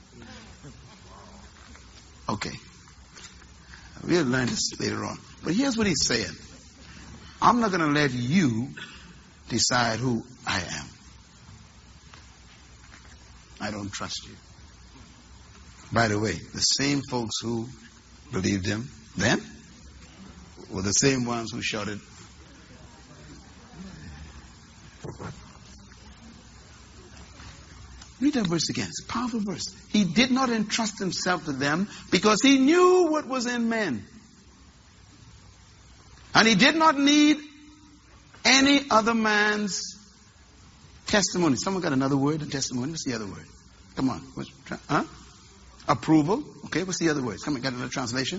Okay. We'll learn this later on. But here's what he's saying. I'm not going to let you decide who I am. I don't trust you. By the way, the same folks who believed him then were the same ones who shouted. Read that verse again. It's a powerful verse. He did not entrust himself to them because he knew what was in men. And he did not need any other man's testimony. Someone got another word in testimony? What's the other word? Come on. What's, huh? Approval. Okay, what's the other word? Come on, got another translation?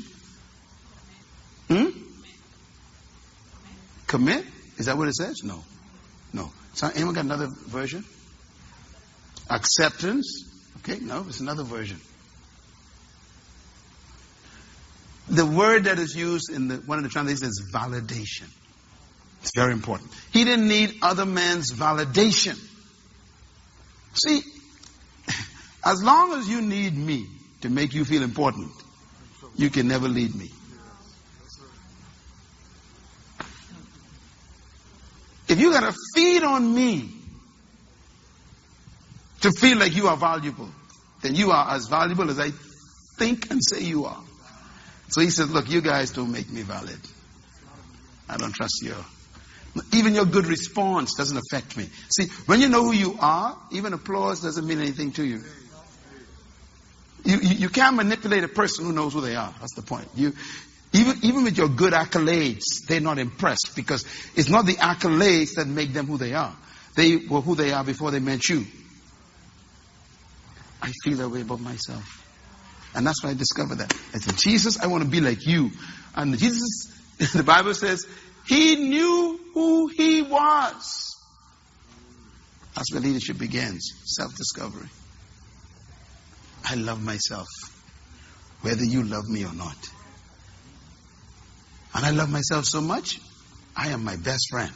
Hmm? Commit? Is that what it says? No. No. So, anyone got another version? Acceptance. Okay, no, it's another version. The word that is used in the, one of the translations is validation. It's very important. He didn't need other man's validation. See, as long as you need me to make you feel important, you can never lead me. If you got to feed on me to feel like you are valuable, then you are as valuable as I think and say you are. So he says, look, you guys don't make me valid. I don't trust you. Even your good response doesn't affect me. See, when you know who you are, even applause doesn't mean anything to you. You, you, you can't manipulate a person who knows who they are. That's the point. You, even, even with your good accolades, they're not impressed because it's not the accolades that make them who they are. They were who they are before they met you. I feel that way about myself. And that's why I discovered that. I said, Jesus, I want to be like you. And Jesus, the Bible says, he knew who he was. That's where leadership begins. Self-discovery. I love myself, whether you love me or not. And I love myself so much, I am my best friend.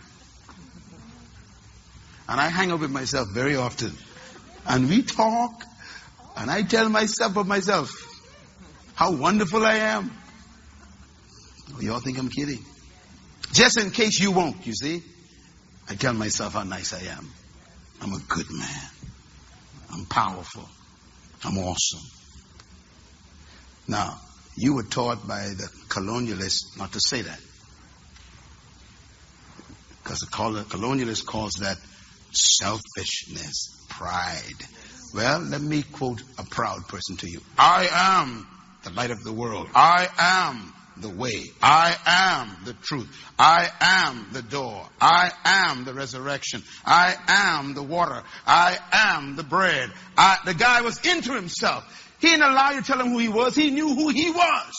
And I hang out with myself very often. And we talk, and I tell myself of myself how wonderful I am. Oh, you all think I'm kidding. Just in case you won't, you see. I tell myself how nice I am. I'm a good man. I'm powerful. I'm awesome. Now, you were taught by the colonialists not to say that. Because the colonialist calls that selfishness, pride. Well, let me quote a proud person to you. I am the light of the world. I am the way. I am the truth. I am the door. I am the resurrection. I am the water. I am the bread. I, the guy was into himself. He didn't allow you to tell him who he was. He knew who he was.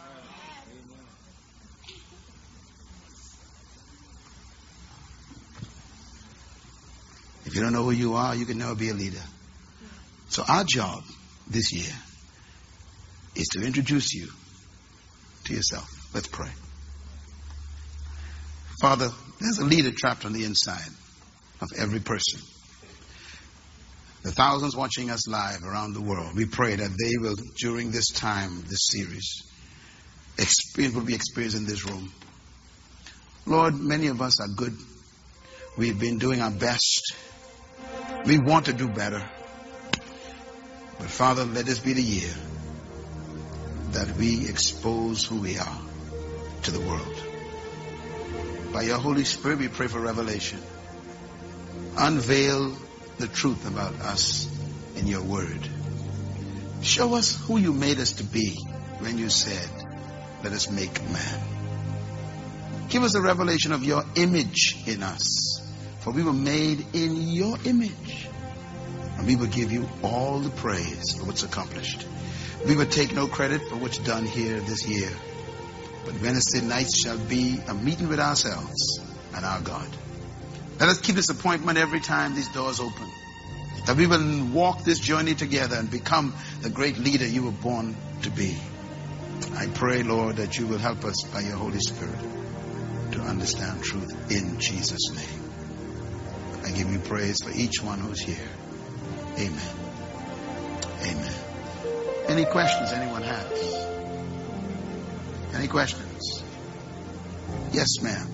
If you don't know who you are, you can never be a leader. So our job this year is to introduce you to yourself. Let's pray. Father, there's a leader trapped on the inside of every person. The thousands watching us live around the world, we pray that they will, during this time, this series, experience will be experienced in this room. Lord, many of us are good. We've been doing our best. We want to do better. But Father, let this be the year that we expose who we are to the world. By your Holy Spirit, we pray for revelation. Unveil the truth about us in your word. Show us who you made us to be when you said, let us make man. Give us a revelation of your image in us. For we were made in your image. And we will give you all the praise for what's accomplished. We will take no credit for what's done here this year. But Wednesday nights shall be a meeting with ourselves and our God. Let us keep this appointment every time these doors open. That we will walk this journey together and become the great leader you were born to be. I pray, Lord, that you will help us by your Holy Spirit to understand truth in Jesus' name. I give you praise for each one who's here. Amen. Amen. Any questions anyone has? Any questions? Yes, ma'am.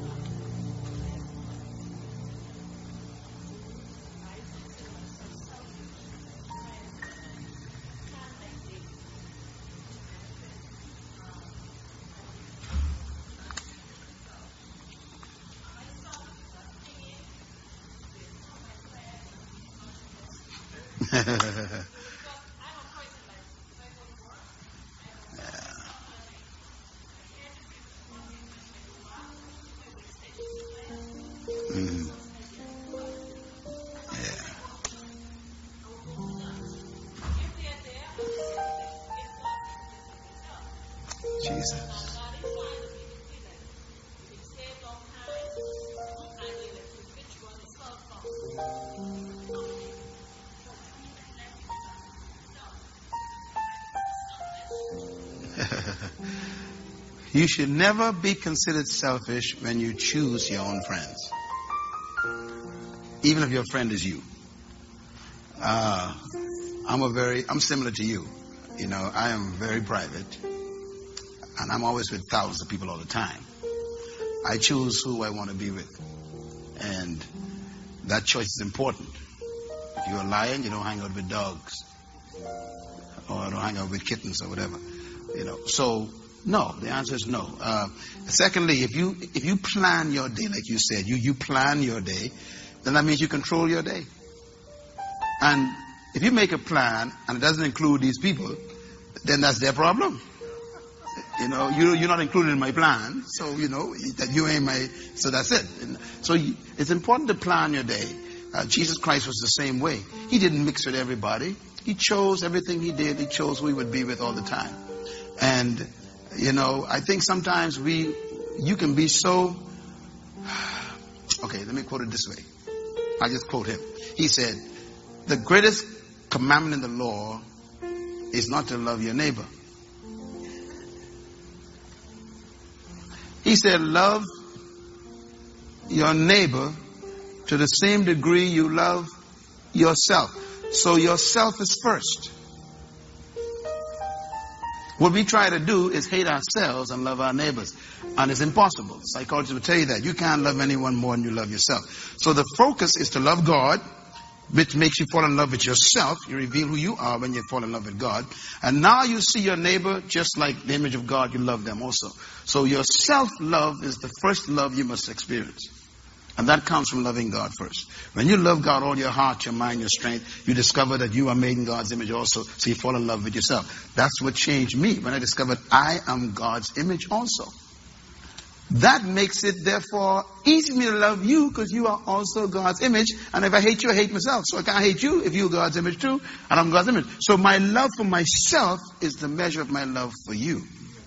Mm. Yeah. Jesus. You should never be considered selfish when you choose your own friends. Even if your friend is you. Uh, I'm a very, I'm similar to you. You know, I am very private. And I'm always with thousands of people all the time. I choose who I want to be with. And that choice is important. If you're a lion, you don't hang out with dogs. Or don't hang out with kittens or whatever. You know, so no, the answer is no. Uh, secondly, if you if you plan your day, like you said, you, you plan your day, then that means you control your day. And if you make a plan and it doesn't include these people, then that's their problem. You know, you, you're not included in my plan, so, you know, that you ain't my, so that's it. So you, it's important to plan your day. Uh, Jesus Christ was the same way. He didn't mix with everybody. He chose everything he did. He chose who he would be with all the time. And, you know, I think sometimes we, you can be so, okay, let me quote it this way. I just quote him. He said, the greatest commandment in the law is not to love your neighbor. He said, love your neighbor to the same degree you love yourself. So yourself is first. What we try to do is hate ourselves and love our neighbors. And it's impossible. Psychologists will tell you that. You can't love anyone more than you love yourself. So the focus is to love God, which makes you fall in love with yourself. You reveal who you are when you fall in love with God. And now you see your neighbor just like the image of God. You love them also. So your self-love is the first love you must experience. And that comes from loving God first. When you love God all your heart, your mind, your strength, you discover that you are made in God's image also. So you fall in love with yourself. That's what changed me when I discovered I am God's image also. That makes it, therefore, easy for me to love you because you are also God's image. And if I hate you, I hate myself. So I can't hate you if you're God's image too. And I'm God's image. So my love for myself is the measure of my love for you.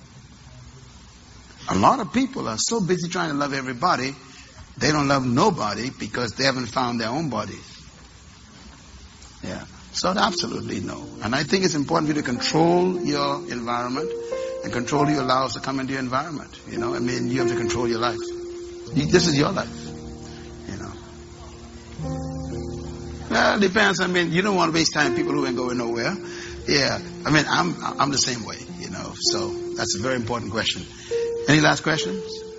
A lot of people are so busy trying to love everybody, they don't love nobody because they haven't found their own bodies. Yeah. So absolutely no. And I think it's important for you to control your environment and control who you allow to come into your environment. You know, I mean, you have to control your life. You, this is your life. You know. Well, it depends. I mean, you don't want to waste time with people who ain't going nowhere. Yeah. I mean, I'm I'm the same way. You know. So that's a very important question. Any last questions?